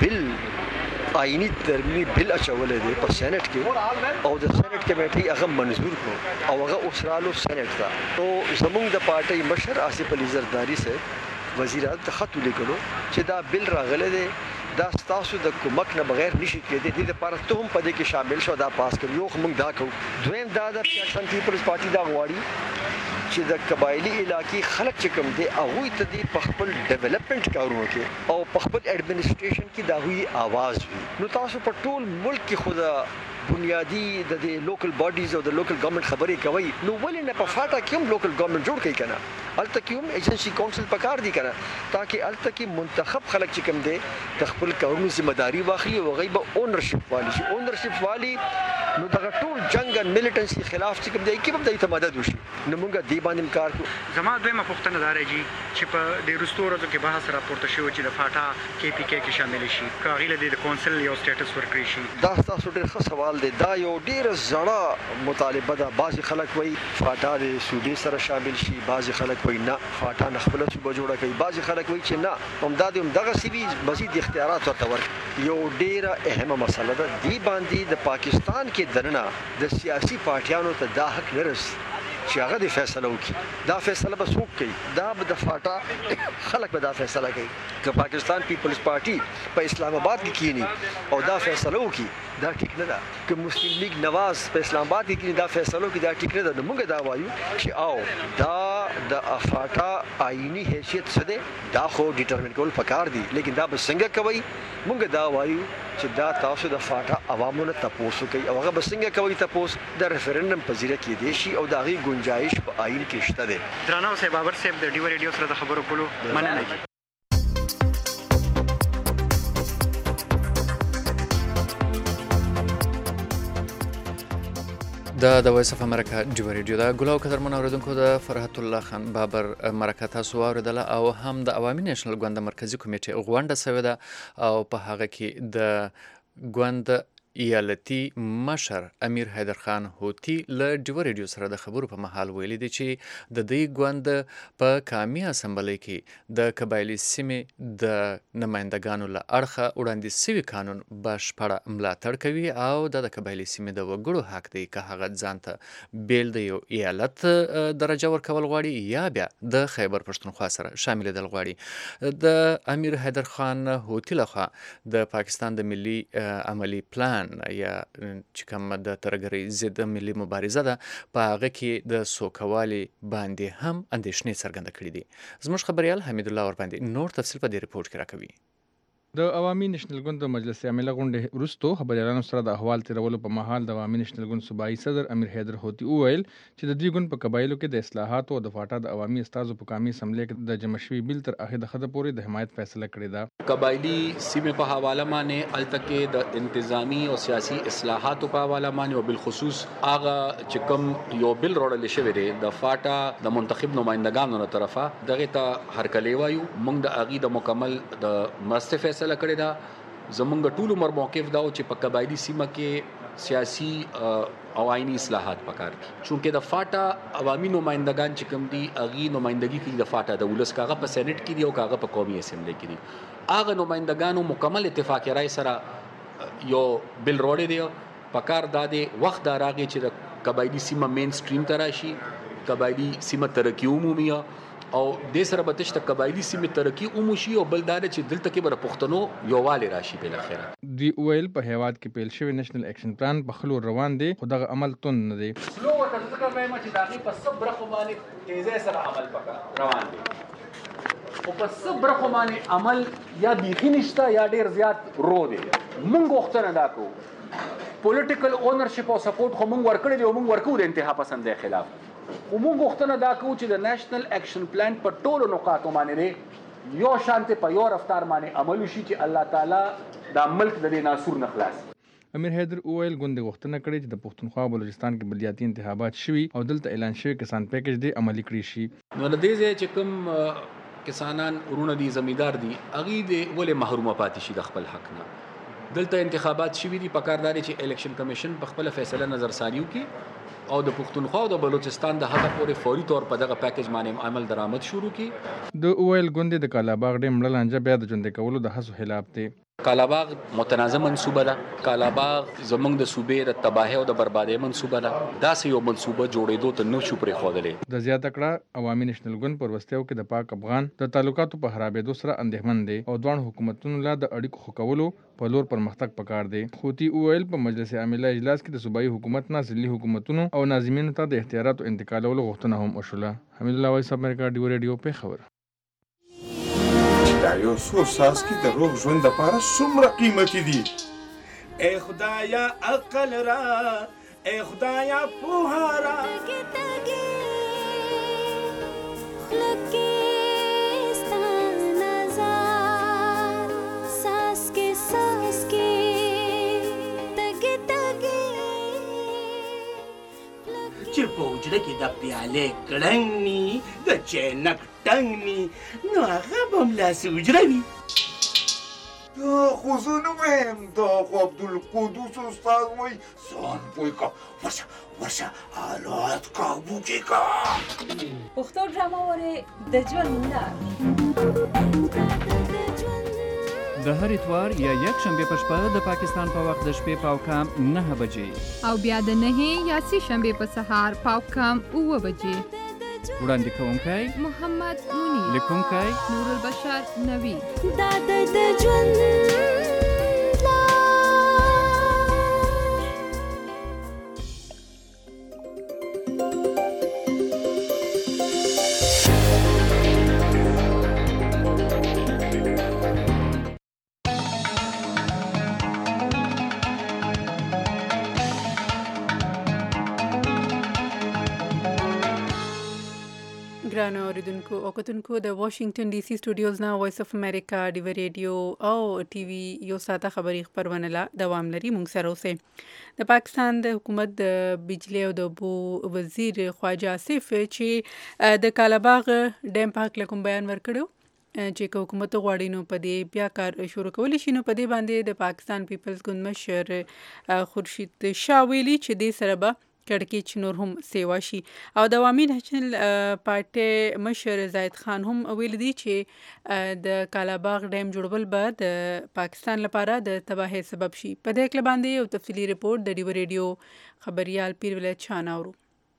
بل آئینی ترمیمي بل اچولی دی په سینټ کې او د سینټ کمیټې هغه منظور کړو او هغه اوس رالو سینټ ته. نو زموږ د پارټۍ مشر آصف علي زرداري صاحب وزیر اعظم ته خط ولیکلو چې دا بل راغلی دی، دا ستاسو د کومک نه بغیر نشي کېدی. دې لپاره ته هم په دې کې شامل شو، دا پاس کړ. یو خو موږ دا کوو. دویم دا ده پاکستان پیپلز پارټي دا غواړي چې د قبایلی علاقې خلک چې کوم دی هغوی ته دې په خپل ډیولپمنټ کارونو کې او په خپل ایډمنسټریشن کې د هغوی آواز وي. نو تاسو په ټول ملک کې خو د بنیادی د دې لوکل باډیز او د لوکل ګورنمنت خبرې کوي، نو ولې نه په فاټا کې هم لوکل ګورنمنت جوړ کړي کنه؟ هلته کې هم ایجنسي کونسل پکار دي کنه، تاکي هلته کې منتخب خلک چې کوم دی د خپل کارونو ذمہ داری واخلي او هغوی به اونرشپ والی شي. اونرشپ والی نو دغه ټول جنګ ان ملیټنسي خلاف چې کوم دی کې به د مدد وشي. نو موږ دې باندې کار کوو. زما دویمه پوښتنه دا راځي چې په دې وروستو ورځو کې بحث راپورته شوی چې د فاټا کې پی کې کې شامل شي، که هغې له دې د کونسل یو سټیټس ورکړی شي. دا ستاسو ډېر ښه سوال دی. دا یو ډېره زړه مطالبه ده. بعضې خلک وایي فاټا د صوبې سره شامل شي، بعضې خلک وایي نه فاټا نه خپله صوبه جوړه کوي، بعضې خلک وایي چې نه همدا د همدغسې وي مزید اختیارات ورته ورکړي. یو ډېره اهمه مسله ده. دې باندې د پاکستان کې دننه د سیاسي پارټیانو ته دا حق نه رسي چې هغه د فیصله وکړي. دا فیصله به څوک کوي؟ دا به د فاټا خلک به دا فیصله کوي. که پاکستان پیپلز پارټي په اسلام آباد کې کینی او دا فیصله وکړي دا ټیک نه ده. که مسلم لیگ نواز په اسلام آباد کې کینی دا فیصله وکړي دا ټیک نه ده. نو موږ دا وایو چې او دا د فاټا آئینی حیثیت څه دی دا خو ډیټرمن کول پکار دي، لیکن دا به څنګه کوي؟ موږ دا وایو چې دا تاسو د فاټا عوامو نه تپوس کوي او هغه به څنګه کوي تپوس د ریفرنډم په ذریعه کېدی شي او د هغې گنجایش په آئین کې شته دی. درانه اوسئ بابر صاحب د ډیو ریډیو سره د خبرو کولو مننه. دا د وایس اف امریکا ډیو ریډیو دا ګل او قدرمن اوریدونکو د فرحت الله خان بابر مرکه تاسو واوریدله او هم د عوامي نیشنل ګوند مرکزی کمیټې غونډه سوې ده او په هغه کې د ګوند ایالتي مشر امیر حیدر خان هوتی له ډیو ریډیو سره د خبرو په مهال ویلي دی چې د دې ګوند په قومي اسمبلی کې د قبایلي سیمې د نمایندګانو له اړخه وړاندې سوي قانون بشپړه ملاتړ کوي او د قبایلي سیمې د وګړو حق دی که هغه ځان ته بیل د یو ایالت درجه ورکول غواړي یا بیا د خیبر پښتونخوا سره شاملېدل غواړي. د امیر حیدر خان هوتی لخوا د پاکستان د ملي عملی پلان یا چې کوم د ترهګرۍ ضد ملي مبارزه ده په هغه کې د سوکوالي باندې هم اندېښنې څرګنده کړې دي. زموږ خبریال حمید الله ورباندې نور تفصیل په دې رپورټ کې راکوي. د عوامي نېشنل ګوند د مجلس عامله غونډې وروسته خبريالانو سره د احوال تیرولو په مهال د عوامي نېشنل ګوند صوبایي صدر امیر حیدر هوتی وویل چې د دې ګوند په قبایلو کې د اصلاحاتو او د فاټا د عوامي استازو په قومي اسمبلی کې د جمع شوي بیل تر اخر د خده پورې د حمایت فیصله کړې ده. قبایلی سیمې په حواله باندې التکه د انتظامی او سیاسي اصلاحاتو په حواله باندې او بالخصوص هغه چې کوم یو بیل وړل شوی دی د فاټا د منتخب نمائندګانو تر طرفه دغه ته هرکلی وایو موږ د اغي د مکمل د مرسته فیصله کړې ده. زمونږ ټول عمر موقف دا چې په قبایلی سیمه کې سیاسي او آئینی اصلاحات پکار چونکه د فاټا عوامي نمائندگان چې کوم دي اغي نمائندګي کوي د فاټا د ولس کاغه په سېنات کې دی او کاغه په قومي اسمبلی کې دي. هغه نمائندگانو مکمل اتفاق رائے سره یو بل روړی دی پکار د وخت دا راغی چې د قبایلی سیمه مین سټریم ته راشي قبایلی سیمه ترقی عمومي او د سره بتش ته قبایلی سیمه ترقی عموشي او بلدار چې دلته کې بر پښتنو یوواله راشي په اخره. دی اویل په هیواد کې پیل شوی نېشنل اکشن پلان په خلو روان دی خو دغه عمل تون نه دی. نو ورته ځکه وایم چې داغي په صبر خو باندې تیزه سره عمل پکا روان دی او په صبر خو باندې عمل یا بیخي نشته یا ډیر زیات رو دی. مونږ وختونه دا کو پولیټیکل اونرشپ او سپورټ خو مونږ ورکړی دی او مونږ ورکو د انتها پسندۍ خلاف ومونږ وختونه دا کوو چې د نېشنل اکشن پلان په ټولو نقاطو باندې یو شانته په یو رفتار باندې عمل وشي چې الله تعالی دا ملک د دې ناسور نه خلاص. امیر حیدر اویل غونډه غوښتنه کړې چې د پښتونخوا او بلوچستان کې بلدیاتي انتخابات شوي او دلته اعلان شوی کسان پیکج دی عملی کړی شي. نو د دې چې کوم کسانان ورونه دي زمیدار دي اغي دي ولې محرومه پاتې شي د خپل حق نه. دلته انتخابات شوي دي پکارداري چې الیکشن کمیشن په خپل فیصله نظر ساریو کې او د پښتونخوا او د بلوچستان د هغه پورې فوري طور په دغه پیکج باندې عمل درآمد شروع کی. د اویل غونډې د کالاباغ ډیم لړانجه بیا د ژوند کولو د هڅو خلاف دی. کالاباغ متنازع منصوبه ده. کالاباغ زمونږ د صوبې د تباہي او د بربادۍ منصوبه ده. دا سه یو منصوبه جوړېدو ته نو شو پرې خوده. د زیاته کړه عوامي نېشنل ګوند پر وستیو کې د پاک افغان د تعلقاتو په خرابېدو سره اندېښمن دي او دوه حکومتونو لا د اړیکو خو کولو په لور پرمختګ پکار دی. خوتی اویل په مجلس عامله اجلاس کې د صوبایي حکومت نه ځلي حکومتونو او ناظمینو ته د اختیاراتو انتقالولو غوښتنه هم وشوله. حمید الله وایس امریکا ډیو ریډیو په خبر. دا یو څو ساس کې د روغ ژوند لپاره څومره قیمتي دي. ای خدایا عقل را ای خدایا پوها را چې په حجره کې د پیالې کړنګ ني د چینک ټنګ ني نو هغه به هملاسې حجره وي. دا خو زه نه وایم دا خو عبدالقدوس استاد وایي ځان پوه کړه ورشه ورشه حالات قابو کې کړه. پښتو ډرامه وارې د ژوند لار د هر اتوار یا یک شنبه په شپه د پاکستان په وخت د شپې پاو کم نه بجې او بیا د نه یا سی شنبه په سهار پاو کم اوه بجې. وړاندې کوونکی محمد منیر، لیکونکی نور البشر نوید. دا د ژوند ګرانو اوریدونکو او کتونکو د واشنگټن ډي سي سټوډیوز نه وایس اف امریکا ډیو ریډیو او ټي وي یو ساته خبري خبرونه لا دوام لري. مونږ سره اوسه د پاکستان د حکومت د بجلی او د بو وزیر خواجه آصف چې د کالاباغ ډیم پاک لکم بیان ورکړو چې حکومت غواړي نو په دې بیا کار شروع کولی شي. نو په دې باندې د پاکستان پیپلز ګوند مشر خورشید شاه ویلي چې دې سره به کړکېچ نور هم سیوا شي. او د عوامي نېشنل پارټۍ مشر زاید خان هم ویلي دي چې د کالاباغ ډیم جوړول به د پاکستان لپاره د تباهۍ سبب شي. په دې اړه باندې یو تفصیلي ریپورت د ډیو ریډیو خبريال پیر ولایت شاه ناورو.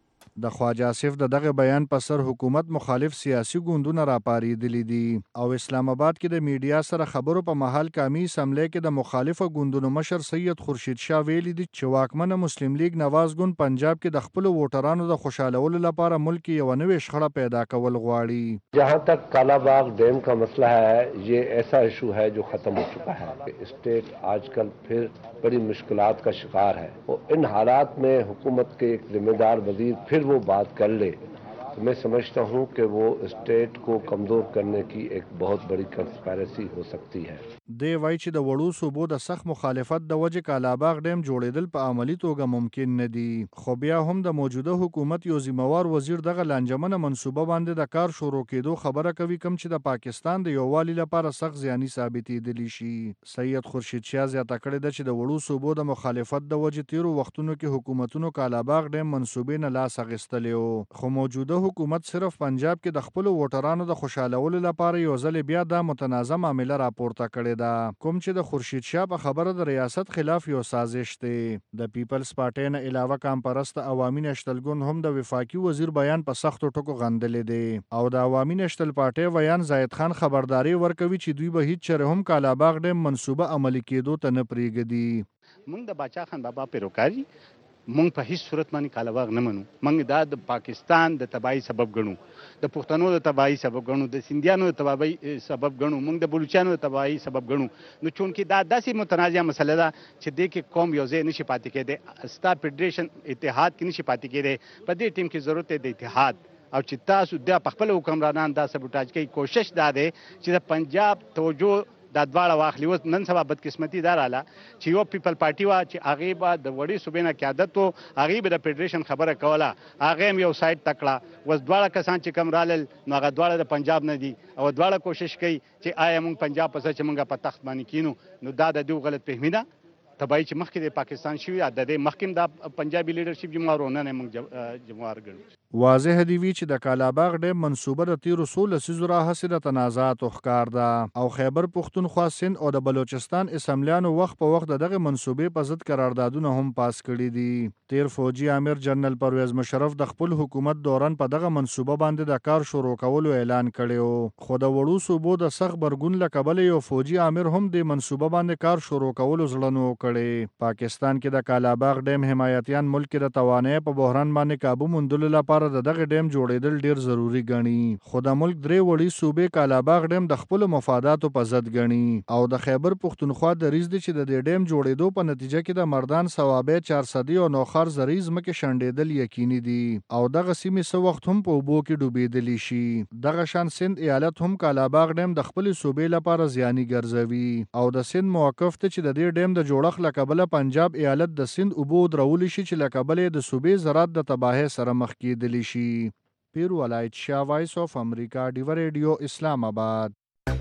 د خواجه آصف د دغه بیان په سر حکومت مخالف سیاسي ګوندونه راپارېدلي دي او اسلام آباد کې د میډیا سره خبرو په محل قومي اسمبلی کې د مخالفه ګوندونو مشر سید خورشید شاه ویلي دي چې واکمنه مسلم لیگ نواز ګوند پنجاب کې د خپل ووټرانو د خوشحالولو لپاره ملک کې یو نوې شخړه پیدا کول غواړي. जहाँ तक कालाबाग डैम का मसला है, ये ऐसा इशू है जो ख़त्म हो चुका है. स्टेट आजकल फिर बड़ी मुश्किलात का शिकार है और इन हालात में हुकूमत के एक जिम्मेदार वजीर फिर वो बात कर ले तो मैं समझता हूँ कि वो स्टेट को कमज़ोर करने की एक बहुत बड़ी कंस्पायरेसी हो सकती है. دی وایي چې د وړو صوبو د سخت مخالفت د وجې کالاباغ ډیم جوړېدل په عملي توګه ممکن نه دي. خو بیا هم د موجوده حکومت یو ذمہوار وزیر دغه لانجمنه منصوبه باندې د کار شروع کېدو خبره کوي، کوم چې د پاکستان د یووالي لپاره سخت زیاني ثابتېدلی شي. سید خورشید شاه زیاته کړې ده چې د وړو صوبو د مخالفت د وجې تیرو وختونو کې حکومتونو کالاباغ ډیم منصوبې نه لاس اخیستلی و، خو موجوده حکومت صرف پنجاب کې د خپلو ووټرانو د خوشحالولو لپاره یو ځل بیا دا متنازع معامله راپورته کړې ده، کوم چې د خورشید شاه په خبره د ریاست خلاف یو سازش دی. د پیپلز پارټۍ نه علاوه کام پرسته عوامي نېشنل ګوند هم د وفاقي وزیر بیان په سختو ټکو غندلی دی او د عوامي نېشنل پارټۍ ویان زاید خان خبرداري ورکوي چې دوی به هیڅ چېرې هم کالاباغ ډیم منصوبه عملي کېدو ته نه پرېږدي. موږ د باچا خان بابا پیروکاري موږ په هیڅ صورت باندې کالاباغ نه منو. موږ دا د پاکستان د تباہي سبب ګڼو، د پښتنو د تباہي سبب ګڼو، د سندیانو د تباہي سبب ګڼو، موږ د بلوچستانو د تباہي سبب ګڼو. نو چونکې دا داسې متنازع مسله ده چې دې کې قوم یو ځای نشي پاتې کېدی، ستا فیډریشن اتحاد کې نشي پاتې کېدی. په دې ټیم کې ضرورت دی د اتحاد او چې تاسو د خپل حکمرانان دا سبوټاج کوي. کوشش دا دی چې د پنجاب توجه دا دواړه واخلي. اوس نن سبا بدقسمتي دا راله چې یو پیپل پارټي وه چې هغې به د وړې صوبې نه قیادت و، هغې به د فیډریشن خبره کوله، هغې هم یو سایډ ته کړه. اوس دواړه کسان چې کوم رالل نو هغه دواړه د پنجاب نه دي او دواړه کوشش کوي چې آیا موږ پنجاب په څه چې موږ په تخت باندې کینو. نو دا د دوی غلط فهمي ده. تباہي چې مخکې د پاکستان شوي د دې مخکې دا پنجابي لیډرشپ جمهور نه نه موږ جمهور ګڼو. واضح دی وی چې د کالاباغ ډیم منصوبه د تیرو څو لسیزو راهیسې د تنازعاتو ښکار ده او خیبر پښتونخوا، سند او د بلوچستان اسمبلیانو وخت په وخت د دغه منصوبې په ضد قراردادونه هم پاس کړي دي. تیر فوجي امیر جنرال پرویز مشرف د خپل حکومت دوران په دغه منصوبه باندې د کار شروع کولو اعلان کړی و، خو د وړو صوبو د سخت برګون له کبله یو فوجي امیر هم د منصوبه باندې کار شروع کولو زړه نه وکړی. پاکستان کې د کالاباغ ډیم حمایتیان ملک کې د توانایۍ په بحران باندې کابو موندلو لپاره د دغه ډیم جوړېدل ډیر ضروری ګڼي، خو د ملک درې وړي صوبې کالاباغ ډیم د خپلو مفاداتو په ضد ګڼي او د خیبر پښتونخوا دریځ دی چې د دې ډیم جوړېدو په نتیجه کې د مردان، صوابۍ، چارسدي او نوخار زرعي ځمکې شنډېدل یقیني دي او دغه سیمې څه وخت هم په اوبو کې ډوبېدلی شي. دغه شان سند ایالت هم کالاباغ ډیم د خپلې صوبې لپاره زیاني ګرځوي او د سند موقف ته چې د دې ډیم د جوړښت له کبله پنجاب ایالت د سند اوبو درولی شي چې له کبله د صوبې زراعت د تباهۍ سره مخ کېدلی شي. پیر ولایت شاه، وایس آف امریکا، ډیو ریډیو، اسلام آباد.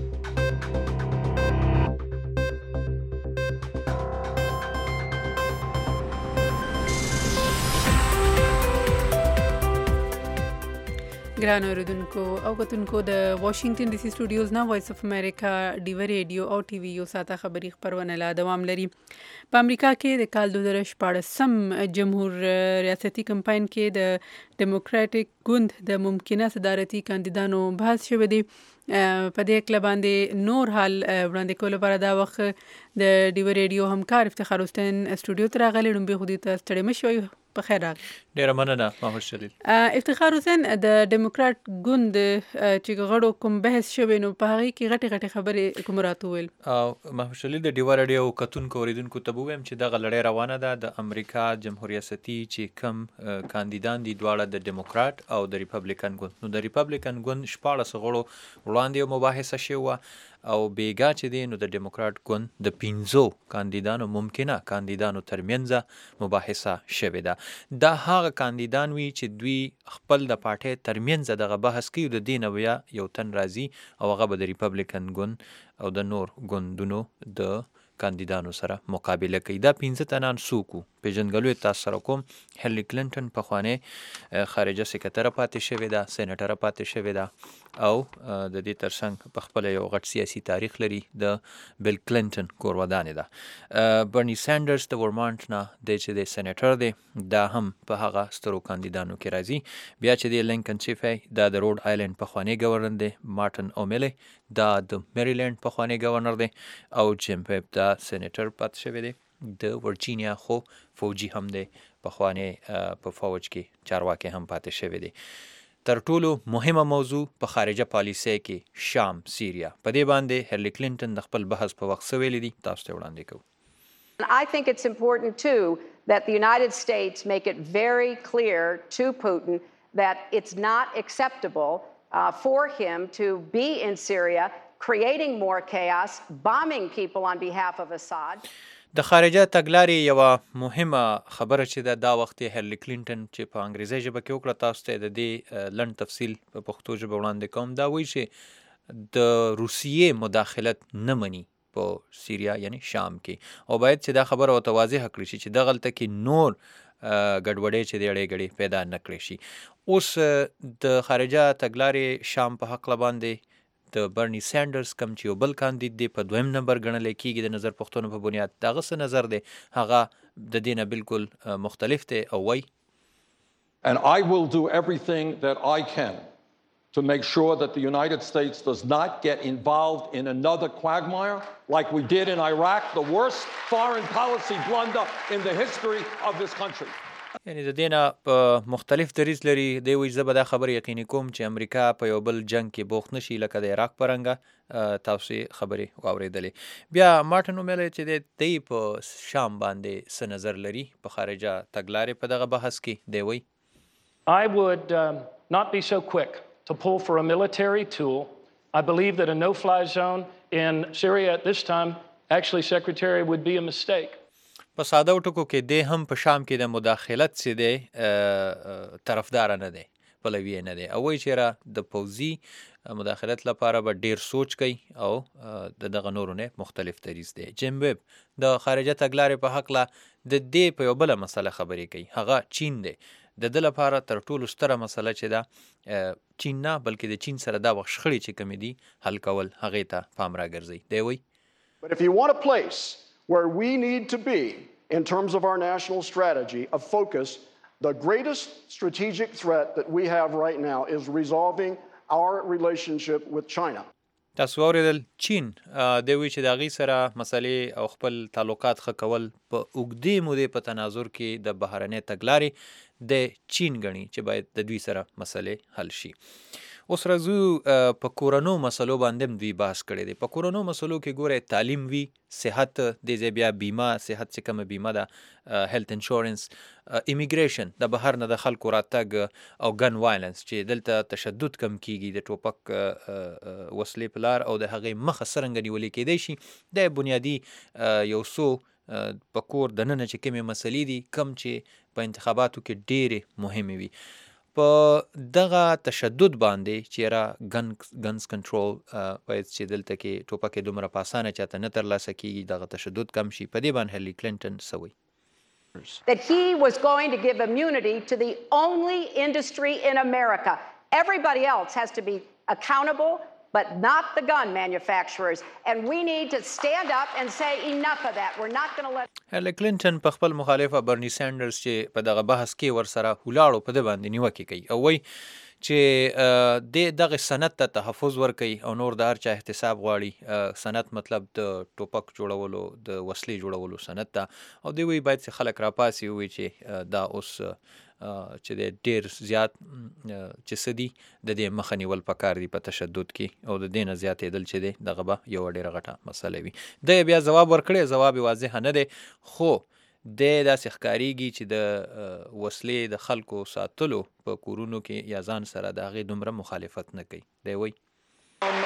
ګران اوریدونکو او کتونکو د واشنگټن ډي سي سټوډیوز نه وایس اف امریکا ډیو ریډیو او ټي وي یو ساته خبري خبرونه لا دوام لري. په امریکا کې د کال دوه زره شپاړسم جمهور ریاستي کمپاین کې د ډیموکراټک ګوند د ممکنه صدارتي کاندیدانو بحث شوی دی. په دې کله باندې نور حال وړاندې کولو لپاره دا وخت د ډیو ریډیو همکار افتخار حسین سټوډیو ته راغلی. لومبي خو دې ته ستړی مه شوئ. په خیر راغلی. ډیره مننه محمد شلیل. افتخار حسین، د ډیموکرات ګوند چې غړو کوم بحث شوی نو په هغې کې غټې غټې خبرې کوم راته وویل؟ محمد شلیل، د ډیوه راډیو کتونکو اوریدونکو ته به ووایم چې دغه لړۍ روانه ده. د امریکا جمهور ریاستي چې کوم کاندیدان دي دواړه د ډیموکرات او د ریپبلیکن ګوند، نو د ریپبلیکن ګوند شپاړس غړو وړاندې یو مباحثه شوې وه او بیګا چې دی نو د ډیموکرات ګوند د پنځو کاندیدانو ممکنه کاندیدانو ترمنځ مباحثه شوې ده. دا هغه هغه کاندیدان وي چې دوی خپل د پارټۍ ترمنځ دغه بحث کوي د دې نه بیا یو تن راځي او هغه به د ریپبلیکن ګوند او د نور ګوندونو د کاندیدانو سره مقابله کوي. دا پنځه تنان څوک وو پیژندګلو یې تاسو سره کوم. هیلری کلینټن پخوانۍ خارجه سکرټره پاتې شوې ده، سینیټره پاتې شوې ده او د دې ترڅنګ په خپله یو غټ سیاسي تاریخ لري. د بیل کلینټن کورودانې ده. برني سینډرز د ورمانټ نه دی چې د سینیټر دی، دا هم په هغه سترو کاندیدانو کې راځي. بیا چې د لینکن چیفی دا د روډ آیلینډ پخوانی ګورنر دی، مارټن اومیلی دا د میریلینډ پخوانی ګورنر دی او جیم پیپ دا سینیټر پاتې شوی دی. د ورجینیا خو فوجي هم دی، پخوانی په فوج کې چارواکي هم پاتې شوی دی. تر ټولو مهمه موضوع په خارجه پالیسۍ کې شام، سیریا، په دې باندې هیلری کلینټن د خپل بحث په وخت څه ویلي دي تاسو ته وړاندې کوو. I think it's important too that the United States make it very clear to Putin that it's not acceptable uh, for him to be in Syria creating more chaos, bombing people on behalf of Assad. د خارجه تګلارې یوه مهمه خبره چې ده دا وخت یې هیلری کلینټن چې په انګریزي ژبه کې وکړه، تاسو ته د دې لنډ تفصیل په پښتو ژبه وړاندې کوم. دا وایي چې د روسیې مداخلت نه مني په سیریا یعنی شام کې، او باید چې دا خبره ورته واضحه کړي شي چې دغلته کې نور ګډوډۍ چې د اړې ګډې پیدا نه کړی شي. اوس د خارجه تګلارې شام په هکله باندې د برني سینډرز کم چې یو بل کاندید دی په دویم نمبر ګڼلی کېږي د نظر پوښتنو په بنیاد، د هغه څه نظر دی هغه د دې نه بالکل مختلف دی او وایي And I will do everything that I can to make sure that the United States does not get involved in another quagmire like we did in Iraq, the worst foreign policy blunder in the history of this country. یعنی د دې نه په مختلف دریځ لري. دی وایي زه به دا خبره یقیني کوم چې امریکا په یو بل جنګ کې بوخت نشي لکه د عراق په رنګه. تاسو یې خبرې واورېدلې. بیا مارټن اومیلی چې دی دی په شام باندې څه نظر لري په خارجه تګلارې په دغه بحث کې. دی وایي I would um, not be so quick to pull for a military tool. I believe that a no-fly zone in Syria at this time, actually, Secretary, would be a mistake. په ساده ټکو کې دی هم په شام کې د مداخلت چې دی طرفدار نه دی، پلوی نه دی، او وایي چې را د پوځي مداخلت لپاره به ډیر سوچ کوي او د دغه نورو نه مختلف دریځ دی. جیم ویب د خارجه تګلارې په هکله د دې په یو بله مسله خبرې کوي، هغه چین دی. د ده لپاره تر ټولو ستره مسله چې ده چین نه بلکې د چین سره دا وخت شخړې چې کومې دي حل کول، هغې ته پام راګرځوي. دی وایي But if you want a place where we need to be in terms of our national strategy of focus, the greatest strategic threat that we have right now is resolving our relationship with China. تاسو واورېدل چین دی وایي چې د هغې سره مسلې او خپل تعلقات ښه کول په اوږدې مودې په تناظر کې د بهرنۍ تګلارې د چین ګڼي چې باید د دوی سره مسلې حل شي. اوس راځو په کورنو مسلو باندې هم دوی بحث کړی دی. په کورنو مسلو کې ګوره تعلیم وي، صحت، د ځای بیا بیمه، صحت چې کومه بیمه ده، هیلث انشورنس، ایمیګریشن د بهر نه د خلکو راتګ او ګن وایلنس چې دلته تشدد کم کیږي، د ټوپک وسلې په لار او د هغې مخه څرنګه نیولې کیدی شي. د بنیادي یو څو په کور دننه چې کومې مسلې دي کم چې په انتخاباتو کې ډېرې مهمې وي. په دغه تشدد باندې چې را ګن ګنز کنټرول باید چې دلته کې ټوپکې دومره په اسانه چاته نه ترلاسه کیږي، دغه تشدد کم شي. په دې باندې هیلری کلینټن څه وایي؟ That he was going to give immunity to the only industry in America. Everybody else has to be accountable, but not the gun manufacturers. And we need to stand up and say enough of that. We're not going to let... هیلری کلینټن په خپل مخالفه برني سینډرز چې په دغه بحث کې ورسره ولاړو په ده باندې نیوکې کوي او وایي چې د دغه صنعت ته تحفظ ورکوي او نور د هر چا احتساب غواړي. صنعت مطلب د ټوپک جوړولو، د وسلې جوړولو صنعت ته، او دوی وایي باید چې خلک راپاسي ووایي چې دا اوس چې د ډېر زیات چې څه دي د دې مخه نیول پکار دي په تشدد کې، او د دې نه زیاتېدل چې دی دغه به یوه ډېره غټه مسله وي. دی بیا ځواب ورکړی، ځواب یې واضحه نه دی، خو دی داسې ښکارېږي چې د وسلې د خلکو ساتلو په کورونو کې یا ځان سره د هغې دومره مخالفت نه کوي. دی وایي From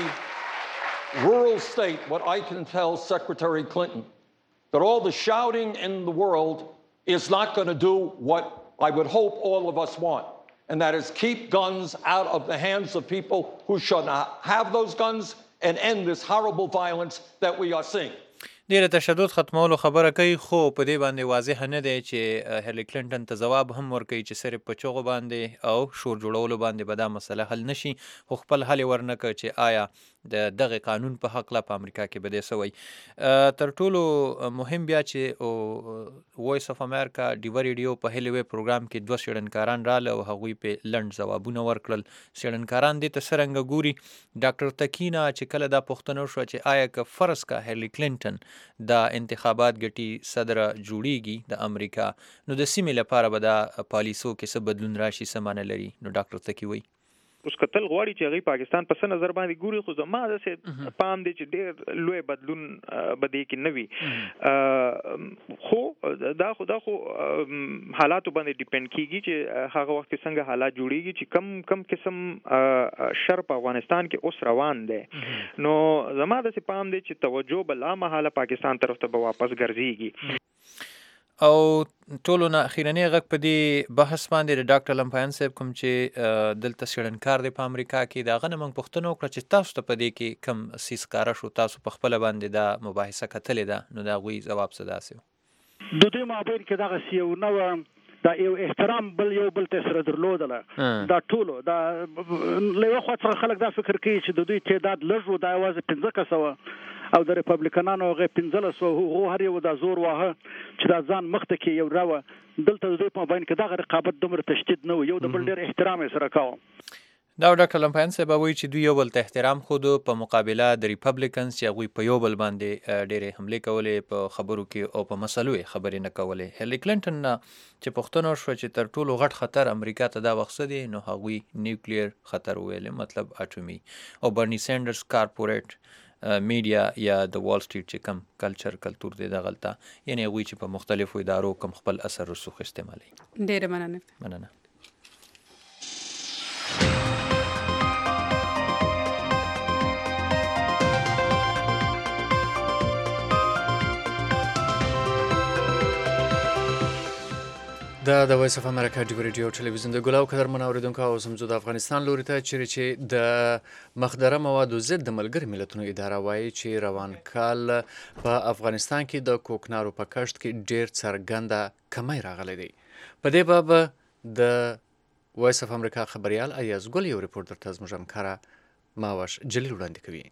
a rural state, what I can tell Secretary Clinton, that all the shouting in the world is not going to do what I would hope all of us want. And that is keep guns out of the hands of people who should not have those guns and end this horrible violence that we are seeing. ډیره تشدد ختمولو خبره کوي خو په دې باندې واضح نه دی چې هیلری کلینټن ته ځواب هم ورکوي چې صرف په چغو باندې او شور جوړولو باندې به دا مسله حل نشي خو خپل حل یې ورنه کړ چې آیا د دغه قانون په هکله په امریکا کې به دې سوی تر ټولو مهم بیا چې وایس اف امریکا ډیوه ریډیو په هیلي وی پروګرام کې دوه څېړنکاران راله او هغوی په لنډ ځوابونه ورکړل څېړنکاران دې ته څرنګه ګوري ډاکټر تکینا چې کله دا پوښتنه وشوه چې آیا که فرض کا هیلری کلینټن دا انتخابات ګټي صدره جوړیږي د امریکا نو د سیمې لپاره به دا پالیسو کې څه بدلون راشي څه معنی لري نو ډاکټر تکی وایي اوس کتل غواړي چې هغوی پاکستان په څه نظر باندې ګوري خو زما داسې پام دی چې ډېر لوی بدلون به دې کې نه وي خو دا خو دا خو حالاتو باندې ډیپینډ کیږي چې هغه وخت کې څنګه حالات جوړیږي چې کم کم قسم شر په افغانستان کې اوس روان دی نو زما داسې پام دی چې توجه به لامحاله پاکستان طرف ته به واپس ګرځېږي او ټولو نه اخیرنی غږ په دې بحث باندې د ډاکټر لمپاین صاحب کوم چې دلته څېړنکار دی په امریکا کې د هغه نه موږ پوښتنه وکړه چې تاسو ته په دې کې کم څیز ښکاره شو تاسو په خپله باندې دا مباحثه کتلې ده نو د هغوی ځواب څه داسې و د دوی مابین کې دغسې یو نه دا یو احترام بل یو بل ته سره درلودله دا ټولو دا له یوه خوا څخه خلک دا فکر کوي چې د دوی تعداد لږ و دا یوازې پنځه کسه وه او د ریپبلیکنانو هغه پنځلس وه هغو هر یو دا زور واهه چې دا ځان مخته کې یو راوه دلته د دوی په مابین کې دغه رقابت دومره تشدید نه و یو د بل ډېر احترام یې سره کوه دا ډاکټر لمپاین صاحب وایي چې دوی یو بل ته احترام ښودو په مقابله د ریپبلیکنز چې هغوی په یو بل باندې ډېرې حملې کولې په خبرو کې او په مسلو یې خبرې نه کولې هیلری کلینټن نه چې پوښتنه وشوه چې تر ټولو غټ خطر امریکا ته دا وخت څه دی نو هغوی نیوکلیر خطر وویلې مطلب اټومي او برني سینډرز کارپوریټ میډیا یا د وال سټریټ چې کم کلچر کلتور دی دغلته یعنې هغوی چې په مختلفو ادارو کم خپل اثر رسوخ استعمالوي ډېره مننه مننه دا د وایس اف امریکا ډیو ریډیو ټلویزیون د ګلاو قدرمن اوریدونکو او زموږ د افغانستان لوري ته چیرې چې د مخدره موادو ضد د ملګري ملتونو اداره وایي چې روان کال په افغانستان کې د کوکنارو په کښت کې ډېر څرګنده کمی راغلی دی په دې باب د وایس اف امریکا خبریال ایاز ګل یو ریپورت درته زموږ همکاره ماوش جلیل وړاندې کوي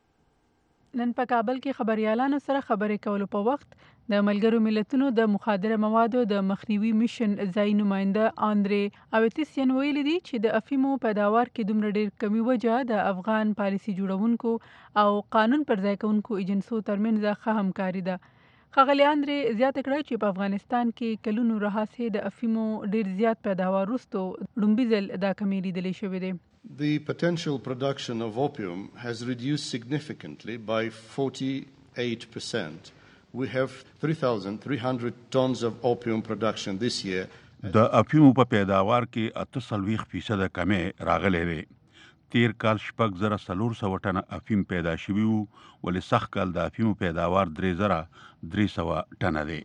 نن په کابل کې خبريالانو سره خبرې کولو په وخت د ملګرو ملتونو د مخدره موادو د مخنیوي میشن ځای نماینده آندرې اویتیسین ویلي دي چې د افیمو پیداوار کې دومره ډېر کمی وجه د افغان پالیسي جوړونکو او قانون پر ځای کوونکو ایجنسیو ترمنځ ښه همکاري ده ښاغلي آندرې زیاته کړه چې په افغانستان کې کلونو راهیسې د افیمو ډېر زیات پیداوار وروسته لومړي ځل دا کمی لیدلی شوی دی The potential production of opium has reduced significantly by forty-eight percent. We have three thousand three hundred tons of opium production this year. د افیمو په پیداوار کې اته څلوېښت فیصده کمی راغلی دی. تیر کال شپږ زره څلور سوه ټنه افیم پیدا شوي وو ولې سږ کال د افیمو پیداوار درې زره درې سوه ټنه دی.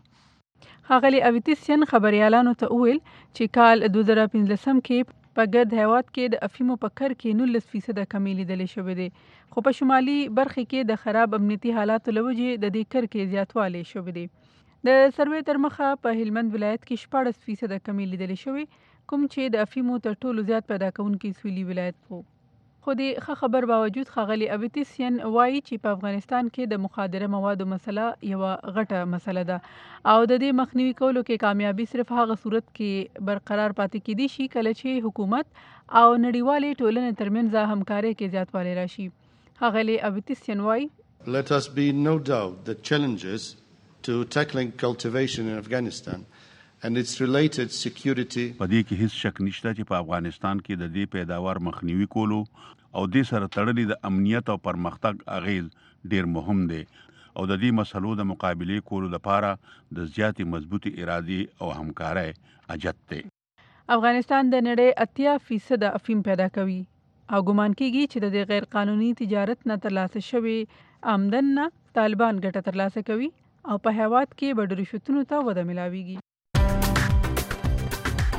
ښاغلي اویتیسین خبریالانو ته وویل چې کال دوه زره پنځلسم کې په ګرد هیواد کې د افیمو په کر کې نولس فیصده کمی لیدلی شوی دی خو په شمالي برخې کې د خراب امنیتي حالاتو له وجې د دې کر کې زیاتوالی شوی دی د سروې تر مخه په هلمند ولایت کې شپاړس فیصده کمی لیدلی شوی کوم چې د افیمو تر ټولو زیات پیدا کوونکی سویلي ولایت و خو د ښه خبر باوجود ښاغلي اویتیسین وایي چې په افغانستان کې د مخدره موادو مسله یوه غټه مسله ده او د دې مخنیوي کولو کې کامیابي صرف هغه صورت کې برقرار پاتې کیدی شي کله چې حکومت او نړیوالې ټولنې ترمنځ همکارۍ کې زیاتوالی راشي ښاغلي اویتیسین وایي Let us be no doubt that challenges to tackling cultivation in Afghanistan and its related security په دې کې هیڅ شک نشته چې په افغانستان کې د دې پیداوار مخنیوي کولو او دې سره تړلې د امنیت او پرمختګ اغیز ډیر مهم دی او د دې مسلو د مقابلې کولو لپاره د زیاتې مضبوطې ارادې او همکارۍ حاجت دی افغانستان د نړۍ اتیا فیصده افیم پیدا کوي او ګمان کیږي چې د دې غیر قانوني تجارت نه ترلاسه شوی آمدن نه طالبان ګټه ترلاسه کوي او په هیواد کې به د رشوتونو ته وده ملاویږي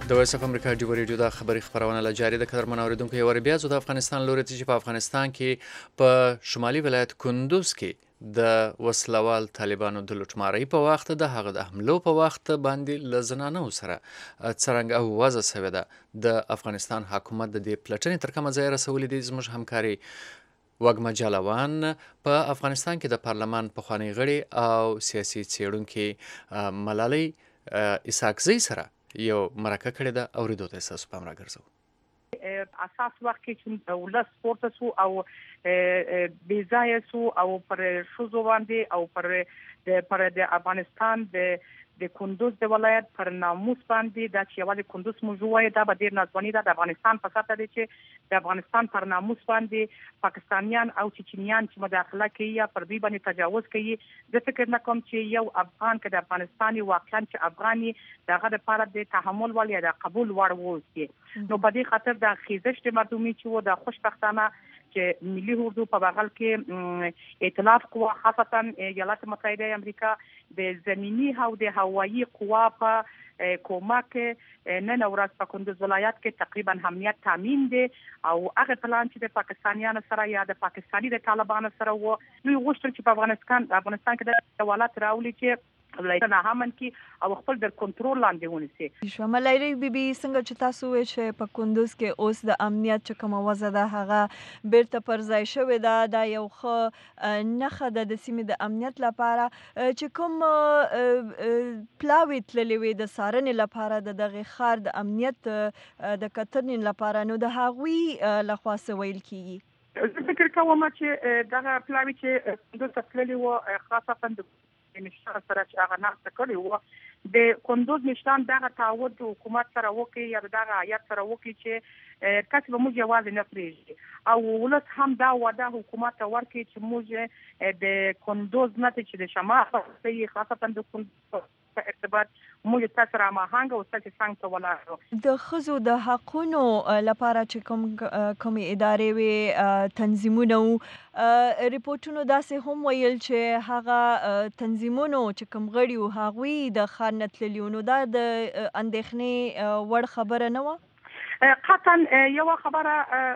د وایس اف امریکا ډیو ریډیو د خبري خبرونه له جاری د قدر منوریدونکو یو بیا زو د افغانستان لوري ته چې په افغانستان کې په شمالي ولایت کندوز کې د وسلوال طالبانو د لوټمارۍ په وخت د هغه د حملو په وخت باندې لزنانه سره څرنګ او وازه سوي ده د افغانستان حکومت د دې پلټنې تر کومه ځای رسولې دي زموږ همکاري وګما جالوان په افغانستان کې د پارلمان پخوانی غړي او سیاسي څېړونکي ملالۍ اسحاقزۍ سره یو مرکه کړې ده او ریدو ته تاسو پام راګرځو. اساس وخت کې چې ولس پورته سو او بې ځایه سو او پر شوزو باندې او پر پر د افغانستان د د کندوز د ولایت پر ناموس باندې د چې یوازې کندوز موضوع وای دا به ډیر نازونی ده د افغانستان په خاطر دی چې د افغانستان پر ناموس باندې پاکستانیان او چچنیان چې مداخله کوي یا پر دوی باندې تجاوز کوي د فکر نه کوم چې یو افغان که د افغانستاني واقعا چې افغاني دغه لپاره د تحمل ول یا د قبول وړ ووسی نو په دې خاطر د خیزش مردمي چې و د خوشبختانه چې ملي اردو په بغل کې ائتلاف قوا خاصتا ایالات متحده امریکا د زمینی او د هوایی قوا په کومک نن ورځ په کندوز ولایت کې تقریبا امنیت تامین دي او هغه پلان چې د پاکستانیانو سره یا د پاکستاني د طالبانو سره وو نو غوښتل چې په افغانستان افغانستان کې د حوالات راولي چې ولایتونه همن کې او خپل در کنټرول لاندې ونیسي. شمالای بیبي څنګه چې تاسو وې چې په کندوز کې اوس د امنیت چې کومه وضع ده هغه بیرته پر ځای شوې ده دا یو ښه نښه ده د سیمې د امنیت لپاره چې کوم پلاوي تللې وې د څارنې لپاره د دغه ښار د امنیت د کتنې لپاره نو د هغوی لخوا څه ویل کیږي؟ زه فکر کوم چې دغه پلاوي چې کندوز ته تللي وو خاصتا د مشر سره چې هغه نقص کړی وو د کندوز مشران دغه تعهد د حکومت سره وکړي یا دغه ایت سره وکړي چې کسب موږ یوازې نه پرېږدي او ولس هم دا وعده حکومت ته ورکړي چې موږ د کندوز نه چې د شمال په خاصتا د کندوز په ارتباط موږ تاسو را ماهنګ او تاسو څنګه ته ولاړو د خزو د حقونو لپاره چې کوم کوم ادارې وي تنظیمونه ریپورتونو داسې هم ویل چې هغه تنظیمونو چې کوم غړي وو هغوی د ښار نه تللي نو دا د اندېښنې وړ خبره نه وه؟ قطعا یو خبره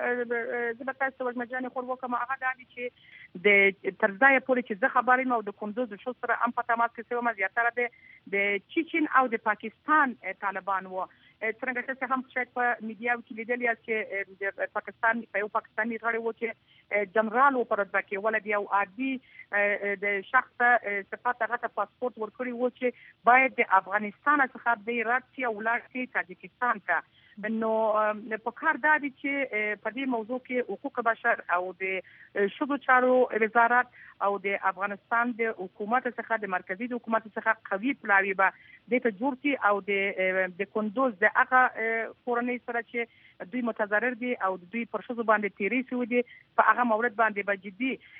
زه به تاسو وژمجانې خور وکم هغه دا دي چې د تر ځایه پورې چې زه خبر یم او د کندوز د شو سره هم په تماس کې سوم زیاتره د د چچن او د پاکستان طالبان وو څنګه چې هم شاید په میډیا کې لیدل یا چې د پاکستان په یو پاکستاني غړي وو چې جنرال و پر ځکه ولې یو عادي د شخص صفات هغه پاسپورت ورکړي وو چې باید د افغانستان څخه د راتیا ولارتي تاجکستان ته نو په کار دا دي چې په دې موضوع کې حقوق بشر او د شذو چارو وزارت او د افغانستان د حکومت څخه د مرکزی د حکومت څخه قوي پلاوی به د ته جوړتي او د د کندوز د هغه کورنۍ سره چې دوی متضرر دي او دوی پر شذو باندې تیری شوی دي په هغه مورد باندې به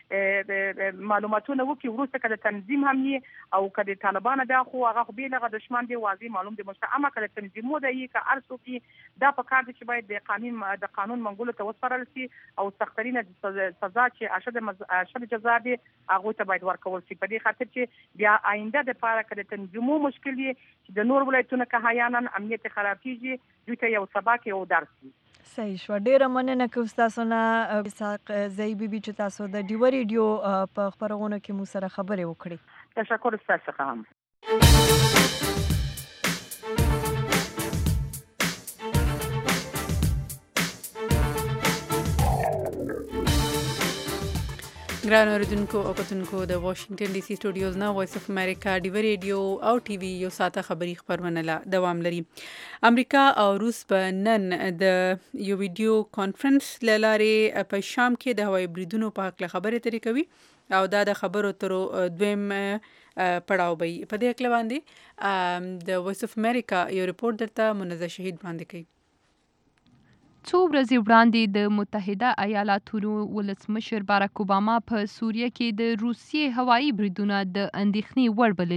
جدي معلوماتونه وکړي وروسته کله تنظیم هم او کله طالبان دا خو هغه به له دشمن دی واضح معلوم دي مشتعمه کله تنظیمو دی که ارسو کې دا په کار دي چې باید د قانون د قانون منګولو ته وسپارل شي او سخترینه سزا چې اشد اشد جزا دي هغه ته باید ورکول شي په دې خاطر چې بیا آینده د پاره کړه تنظیمو مشکل دي چې د نور ولایتونو که هیانن امنیت خراب کیږي دوی ته یو سبق یو درس وي. صحیح شو ډیره مننه کوم تاسو نه اسحاقزۍ بیبي چې تاسو د ډیو ریډیو په خبرونه کې مو سره خبرې وکړې. تشکر ستاسو هم. ګران اوریدونکو او کتونکو د واشنگټن ډي سي سټوډیوز نه وایس اف امریکا ډیو ریډیو او ټي وي یو ساته خبري خبرونه لا دوام لري. امریکا او روس په نن د یو ویډیو کانفرنس لاره په شام کې د هوایي بریدونو په حق خبرې ترې کوي او دا د خبرو تر دویم پړاو به په دې اکل باندې د وایس اف امریکا یو ریپورت درته منزه شهید باندې کوي. څو ورځې وړاندې د متحده ایالاتو ولسمشر باراک اوباما په سوریه کې د روسیې هوایي بریدونه د اندېښنې وړ بللي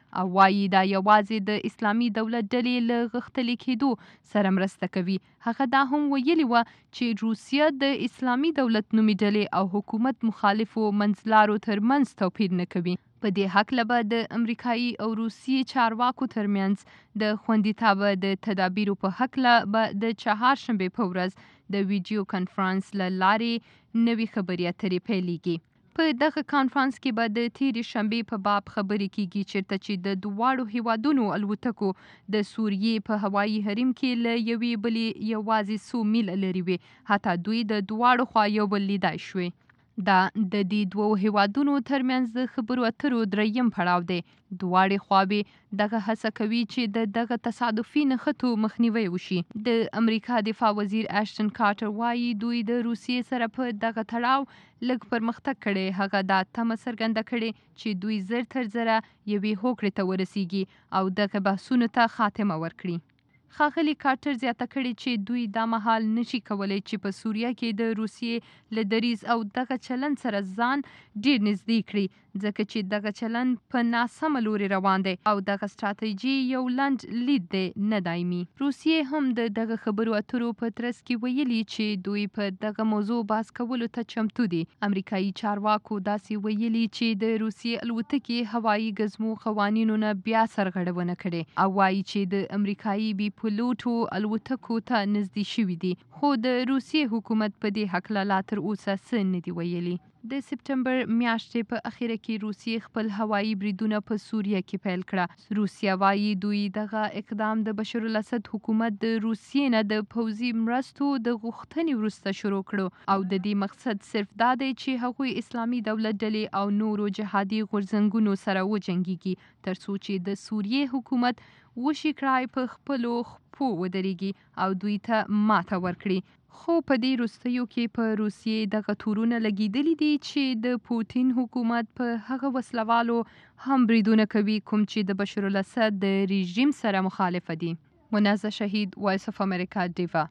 او وایي دا یوازې د اسلامي دولت ډلې له غښتلي کېدو سره مرسته کوي. هغه دا هم ویلي وه چې روسیه د اسلامي دولت نومي ډلې او حکومت مخالفو منځلارو ترمنځ توپیر نه کوي. په دې هکله به د امریکایي او روسي چارواکو ترمنځ د خوندیتابه د تدابیرو په هکله به د چهارشنبې په ورځ د ویډیو کنفرانس له لارې نوي خبرې اترې پیلیږي. په دغه کانفرانس کې به د تیرې شنبې په باب خبرې کیږي چیرته چې د دواړو هیوادونو الوتکو د سوریې په هوایي حریم کې له یوې بلې یوازې څو میله لرې وي، حتی دوی د دواړو خوا یو بل لیدای شوی. دا د دې دوو هیوادونو ترمنځ د خبرو اترو دریم پړاو دی. دواړې خواوې دغه هڅه کوي چې د دغه تصادفي نښتو مخنیوی وشي. د امریکا دفاع وزیر اشټن کارټر وایي دوی د روسیې سره په دغه تړاو لږ پرمختګ کړی. هغه دا تمه څرګنده کړې چې دوی زر تر زره یوې هوکړې ته ورسیږي او دغه بحثونو ته خاتمه ورکړي. ښاغلي کارټر زیاته کړې چې دوی دا مهال نشي کولی چې په سوریه کې د روسیې له دریځ او دغه چلند سره ځان ډیر نږدې کړي، ځکه چې دغه چلند په ناسمه لوري روان دی او دغه ستراتیژي یو لنډ لید دی، نه دایمي. روسیې هم د دغه خبرو اترو په ترڅ کې ویلي چې دوی په دغه موضوع بحث کولو ته چمتو دي. امریکایي چارواکو داسې ویلي چې د روسیې الوتکې هوایي ګزمو قوانینو نه بیا سرغړونه کړې او وایي چې د امریکایي بي پلوټو الوتکو ته نږدې شوي دي، خو د روسیې حکومت په دې هکله لا تر اوسه څه نه دي ویلي. د سپټمبر میاشتې په اخیره کې روسیې خپل هوایي بریدونه په سوریه کې پیل کړه. روسیه وایي دوی دغه اقدام د بشار الاسد حکومت د روسیې نه د پوځي مرستو د غوښتنې وروسته شروع کړو او د دې مقصد صرف دا دی چې هغوی اسلامي دولت ډلې او نورو جهادي غورځنګونو سره وجنګیږي تر څو چې د سوریې حکومت وشي کړای په خپلو خپو ودرېږي او دوی ته ماته ورکړي. خو په دې وروستیو کې په روسیې دغه تورونه لګېدلي دي چې د پوتین حکومت په هغه وسلوالو هم بریدونه کوي کوم چې د بشار الاسد د رژیم سره مخالفه دي. منازه شهید، وایس اف امریکا، ډیوا.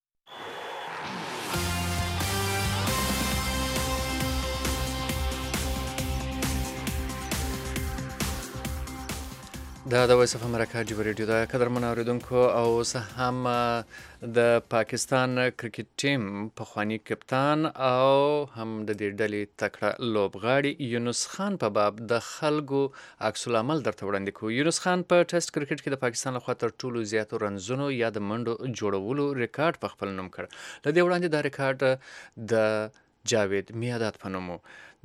دا د وایس اف امریکا ډیوا ریډیو ده. قدرمن اورېدونکو، او اوس هم د پاکستان کرکټ ټیم پخوانی کپتان او هم د دې ډلې تکړه لوبغاړي یونس خان په باب د خلکو عکس العمل درته وړاندې کوو. یونس خان په ټیسټ کرکټ کې د پاکستان لخوا تر ټولو زیاتو رنزونو یا د منډو جوړولو ریکارډ په خپل نوم کړ. له دې وړاندې دا ریکارډ د جاوید میادات په نوم و.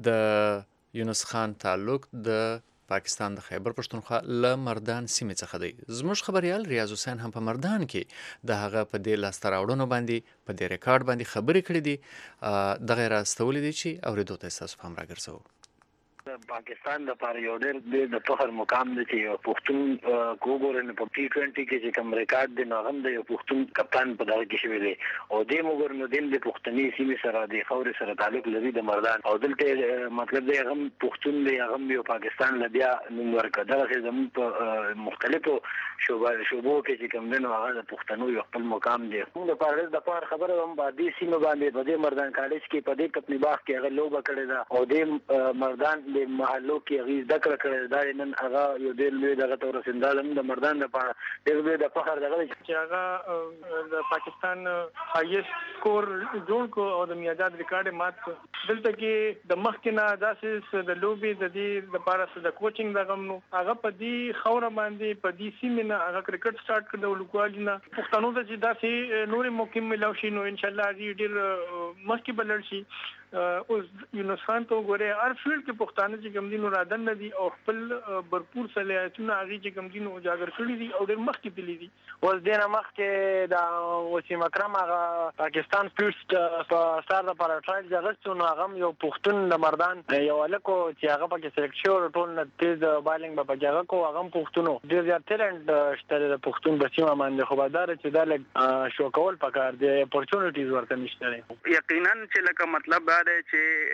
د یونس خان تعلق د پاکستان د خیبر پښتونخوا له مردان سیمې څخه دی. زموږ خبریال ریاض حسین هم په مردان کې د هغه په دې لاسته راوړنو باندې په دې ریکارډ باندې خبرې کړې دي. دغه یې راستولې دي چې اورېدو ته ستاسو پام راګرځوو. پاکستان د پاره یو ډېر د فخر مقام دی چې یو پښتون وګورئ په ټي ټوینټي کې چې کوم ریکارډ دی نو هغه د یو پښتون کپتان په دغه کې شوی دی او دې وګورئ نو د پښتني سیمې سره د خاورې سره تعلق لري د مردان او دلته مطلب دی هغه پښتون دی هغه یو پاکستان له بیا نوم ورکړه. دغه زموږ په مختلفو شوبو شوبو کې چې کوم دی نو هغه د پښتنو یو خپل مقام دی. موږ د پاره د پاره خبره هم باندې سیمه باندې په دې مردان کالج کې په دې کپنی باغ کې هغه لوبه کړې ده او د مردان د محلو کې هغه ذکر کړی دا نن هغه یو ډېر لوی دغه تور سندال د مردان لپاره ډېر لوی د فخر دغه چې هغه د پاکستان هایست سکور جوړ کو او د میادات ریکارډ مات کو. دلته کې د مخکنه داسې د لوبي د دې لپاره د کوچینګ دغه نو هغه په دې خوره باندې په دې سیمه نه هغه کرکټ سٹارټ کړو د لوکوالي نه پښتنو ته چې داسې نورې موقع ملو شي نو ان شاء الله دې ډېر مخکې بلل شي. اوس یونس خان ته وګورئ هر فیلډ کې پښتانه چې کوم دي نو رادن نه دي او خپل برپور صلاحیتونه هغه چې کوم دي نو اجاگر کړی دي او ډېر مخکې تللی دي. اوس دې نه مخکې د وسیم اکرم هغه پاکستان سپیډ په سر د پاره ټرایل ځغستو نو هغه یو پښتون د مردان یو لکو چې هغه پکې سلیکټ شو ټول نه تیز بالینګ په پکې کو هغه پښتونو ډېر زیات ټیلنټ شته د پښتون بسیمه باندې خو بادار چې دا لګ شو کول پکار دی اپورچونټیز ورته نشته. یقینا چې لکه مطلب دا دی چې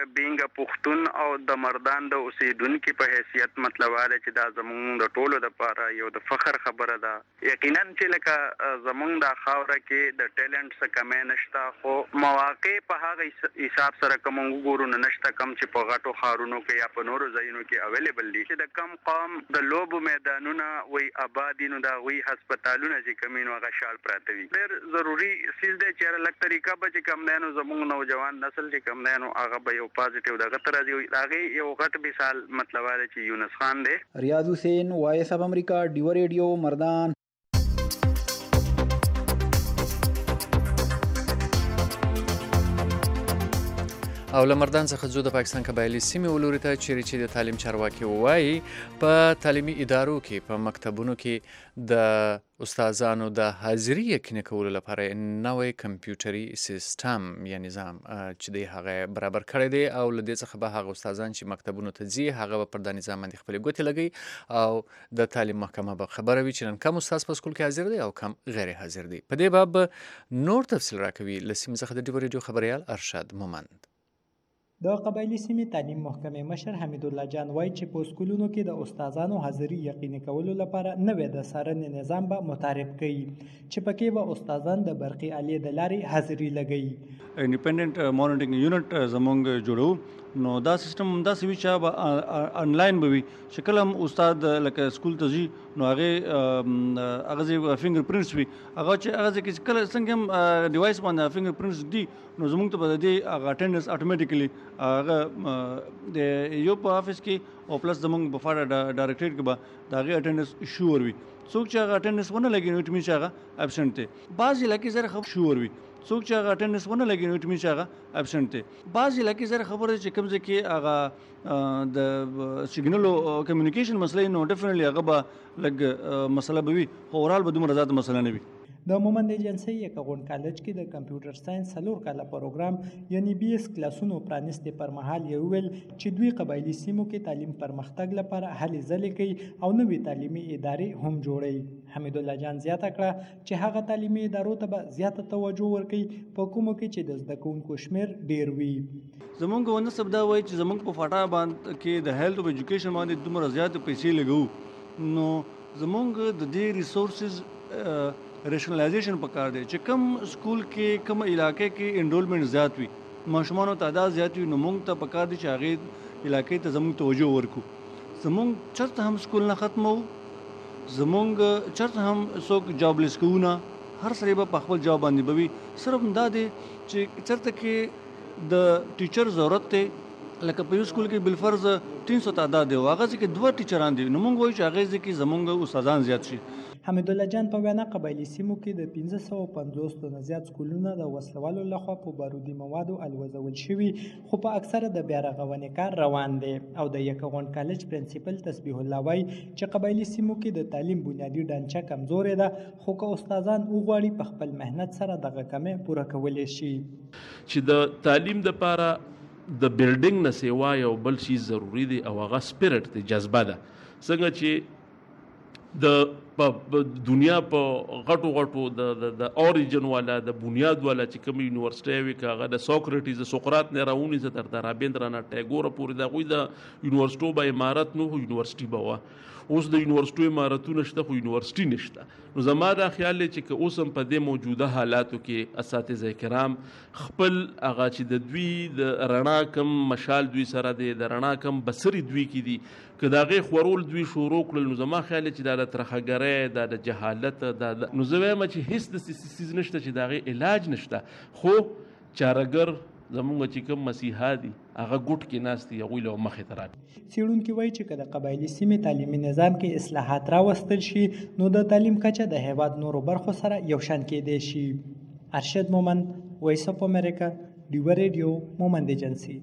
بینګ پښتون او د مردان د اوسیدونکو په حیثیت مطلب دا چې دا زمونږ د ټولو د لپاره یو د فخر خبره ده. یقینا چې لکه زمونږ د خاوره کې د ټیلنټ څخه کمې نشته، خو مواقع په هغه حساب سره کوم وګورو نه نشته کم چې په غټو ښارونو کې یا په نورو ځایونو کې اویلیبل دي. چې د کم قوم د لوبو میدانونه وي آبادی نو دا وي هسپتالونه چې کمینو هغه شال پراته وي. ډېر ضروری سیز دی چې لک طریقه به چې کم دینو زمونږ نوجوان نسل چې کم دینو هغه به یو پازیټیو دغه تر دی هغه یو غټ مثال مطلب دی چې یونس خان دی. ریاض حسین، وایس اف امریکا، ډیو ریډیو، مردان. او لمردان څخه زو د پاکستان قبایلی سیمې ولوري ته چیرې چې د تعلیم چارواکي وایي په تعلیمي ادارو کې په مکتبونو کې د استادانو د حاضري یقیني کولو لپاره نوې کمپیوټري سیستم یا نظام چې دی هغه برابر کړی دی او له دې څخه به هغه استادان چې مکتبونو ته ځي هغه به پر دا نظام باندې خپلې ګوتې لګوي او د تعلیم محکمه به خبره وي چې نن کم استاد په سکول کې حاضر دی او کم غیر حاضر دی. په دې باب نور تفصیل راکوي له سیمې څخه د ډیو ریډیو خبریال ارشاد مومند. د قبایلی سیمې تعلیم محکمې مشر حمید الله جان وایي چې په سکولونو کې د استادانو حاضري یقیني کولو لپاره نوې د څارنې نظام به متعارف کړي چې پکې به استادان د برقي آلې د لارې حاضري لګوي. انډیپندنت مانیټرینګ یونټ زمونږ جوړو نو دا سیستم همداسې وي چې به آنلاین به وي چې کله هم استاد لکه سکول ته ځي نو هغې هغه ځای فنګر پرنټس وي هغه چې هغه ځای کې کله څنګه هم ډیوایس باندې فنګر پرنټس دي نو زمونږ ته به د دې هغه اټینډنس اټومیټیکلی هغه د یو په افس کې او پلس زمونږ په فاډه ډایرکټریټ کې به د هغې اټینډنس شور وي. څوک چې هغه اټینډنس ونه لګي نو اټ مینس چې هغه ابسنټ دی. بعضې علاقې زره خبر شور وي څوک چې هغه اټینډنس ونه لګي نو اټ مینس چې هغه ابسنټ دی. بعضې علاقې زره خبره چې کوم ځای کې هغه د سیګنل او کمیونیکیشن مسله نو ډیفینټلی هغه به لږ مسله به وي خو اورال به دومره زیاته مسله نه وي. د مومند ایجنسی یکغون کالج کې د کمپیوټر ساينس څلور کاله پروګرام یعنی بي اس کلاسونو پرانیستې پر مهال یې وویل چې دوی قبایلی سیمو کې تعلیم پرمختګ لپاره هلې ځلې کوي او نوې تعلیمي ادارې هم جوړوي. حمید الله جان زیاته کړه چې هغه تعلیمي ادارو ته به زیاته توجه ورکوي په کومو کې چې د زده کوونکو شمیر ډیر وي. زمونږ ونسب دا وایي چې زمونږ په فاټا باندې کې د هیلث او ایجوکیشن باندې دومره زیاتې پیسې لګو نو زمونږ د دې ریسورسز ریشنلایزیشن پکار دی چې کم سکول کې کم علاقې کې انرولمنٹ زیات وي ماشومانو تعداد زیات وي نو موږ ته پکار دی چې هغې علاقې ته زموږ توجه ورکړو. زموږ چېرته هم سکول نه ختمو زموږ چېرته هم څوک جابلیس کوو نه هر سړی به په خپل جاب باندې به وي صرف دا دی چې چېرته کې د ټیچر ضرورت دی لکه په یو سکول کې بالفرض تین سو تعداد دی او هغه ځای کې دوه ټیچران دي نو موږ وایو چې هغې ځای کې زموږ استادان زیات شي. حمید الله جان په وینا قبایلی سیمو کې د پنځه سوه پنځوس نه زیات سکولونه د وسلوالو لخوا په بارودي موادو الوزول شوي خو په اکثره د بیا رغونې کار روان دی او د یکغون کالج پرنسپل تسبیح الله وایي چې قبایلی سیمو کې د تعلیم بنیادي ډانچه کمزورې ده خو که استادان وغواړي په خپل مهنت سره دغه کمې پوره کولی شي. چې د تعلیم دپاره د بلډینګ نه سیوا یو بل شي ضروري دی او هغه سپیرټ دی جذبه ده څنګه چې د په دنیا په غټو غټو د د اوریجن والا د بنیاد والا چې کوم یونیورسيټي وي هغه د سوکرټیز سقراط نه راونی زه تر رابندرانات ټاګور پورې د غوي د یونیورسيټو به امارت نو یونیورسيټي بوا اوس د یونیورسيټو امارتونه شته خو یونیورسيټي نشته نو زما دا خیال چې که اوس هم په دې موجوده حالاتو کې اساتذه کرام خپل هغه چې د دوی د رڼا کم مشال دوی سره دی د رڼا کم بصری دوی کې دي که د هغې خورول دوی شروع کړل نو زما خیال چې دا د ترخهګرۍ دا د جهالت دا نو زه وایم چې هېڅ داسې څیز نشته چې د هغې علاج نشته خو چارهګر زمونږ چې کوم مسیحا دي هغه ګوټ کې ناست دي هغوی له مخې ته راغلي. څېړونکي وایي چې که د قبایلي سیمې تعلیمي نظام کې اصلاحات راوستل شي نو د تعلیم کچه د هېواد نورو برخو سره یو شان کېدی شي. ارشد مومند، وایس اف امریکا، ډیو ریډیو، مومند ایجنسي.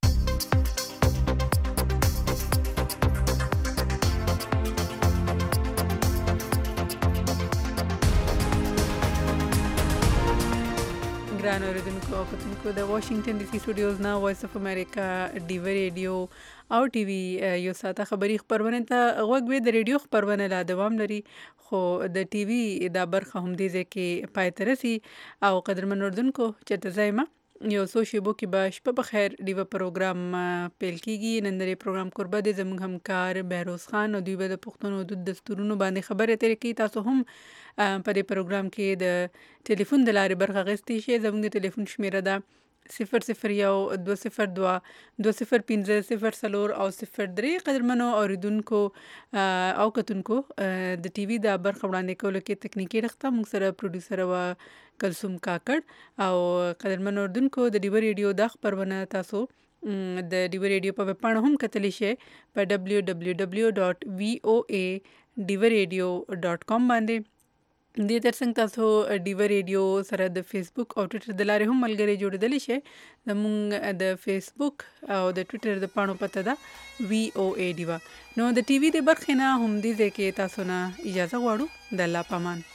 ګران اوریدونکو او کتونکو د واشنگټن ډي سي سټوډیوز نه وایس اف امریکا ډیو ریډیو او ټي وي یو ساته خبري خبرونه ته غوږ وي د ریډیو خبرونه لا دوام لري خو د ټي وي دا برخه هم دي چې پای ترسي او قدرمن اوریدونکو چته زایمه یو څو شیبو کې به شپه په خیر ډیوه پروګرام پیل کیږي. نن د پروګرام کوربه د زموږ همکار بهروز خان او دوی به د پښتون حدود دستورونو باندې خبرې اترې کوي. تاسو هم په دې پروګرام کې د ټلیفون د لارې برخه اخیستی شئ. زموږ د ټلیفون شمیره ده صفر صفر یو دوه صفر دوه دوه صفر پنځه صفر څلور او صفر درې. قدرمنو اوریدونکو او کتونکو د ټي وي د برخه وړاندې کولو کې تکنیکی رخته موږ سره پروډوسر و کلثوم کاکړ او قدرمنو اوریدونکو د ډیوه ریډیو د خبرونه تاسو د ډیوه ریډیو په ویب پاڼه هم کتلی شئ په ډبلیو ډبلیو ډبلیو ډاټ وی او ای ډیوه ریډیو ډاټ کام باندې. دې ترڅنګ تاسو ډیوه ریډیو سره د فیسبوک او ټویټر د لارې هم ملګري جوړېدلی شئ. زموږ د فیسبوک او د ټویټر د پاڼو پته ده وی او ای ډیوه. نو د ټي وي د برخې نه هم دې ځای کې تاسو نه اجازه غواړو. د الله پامان.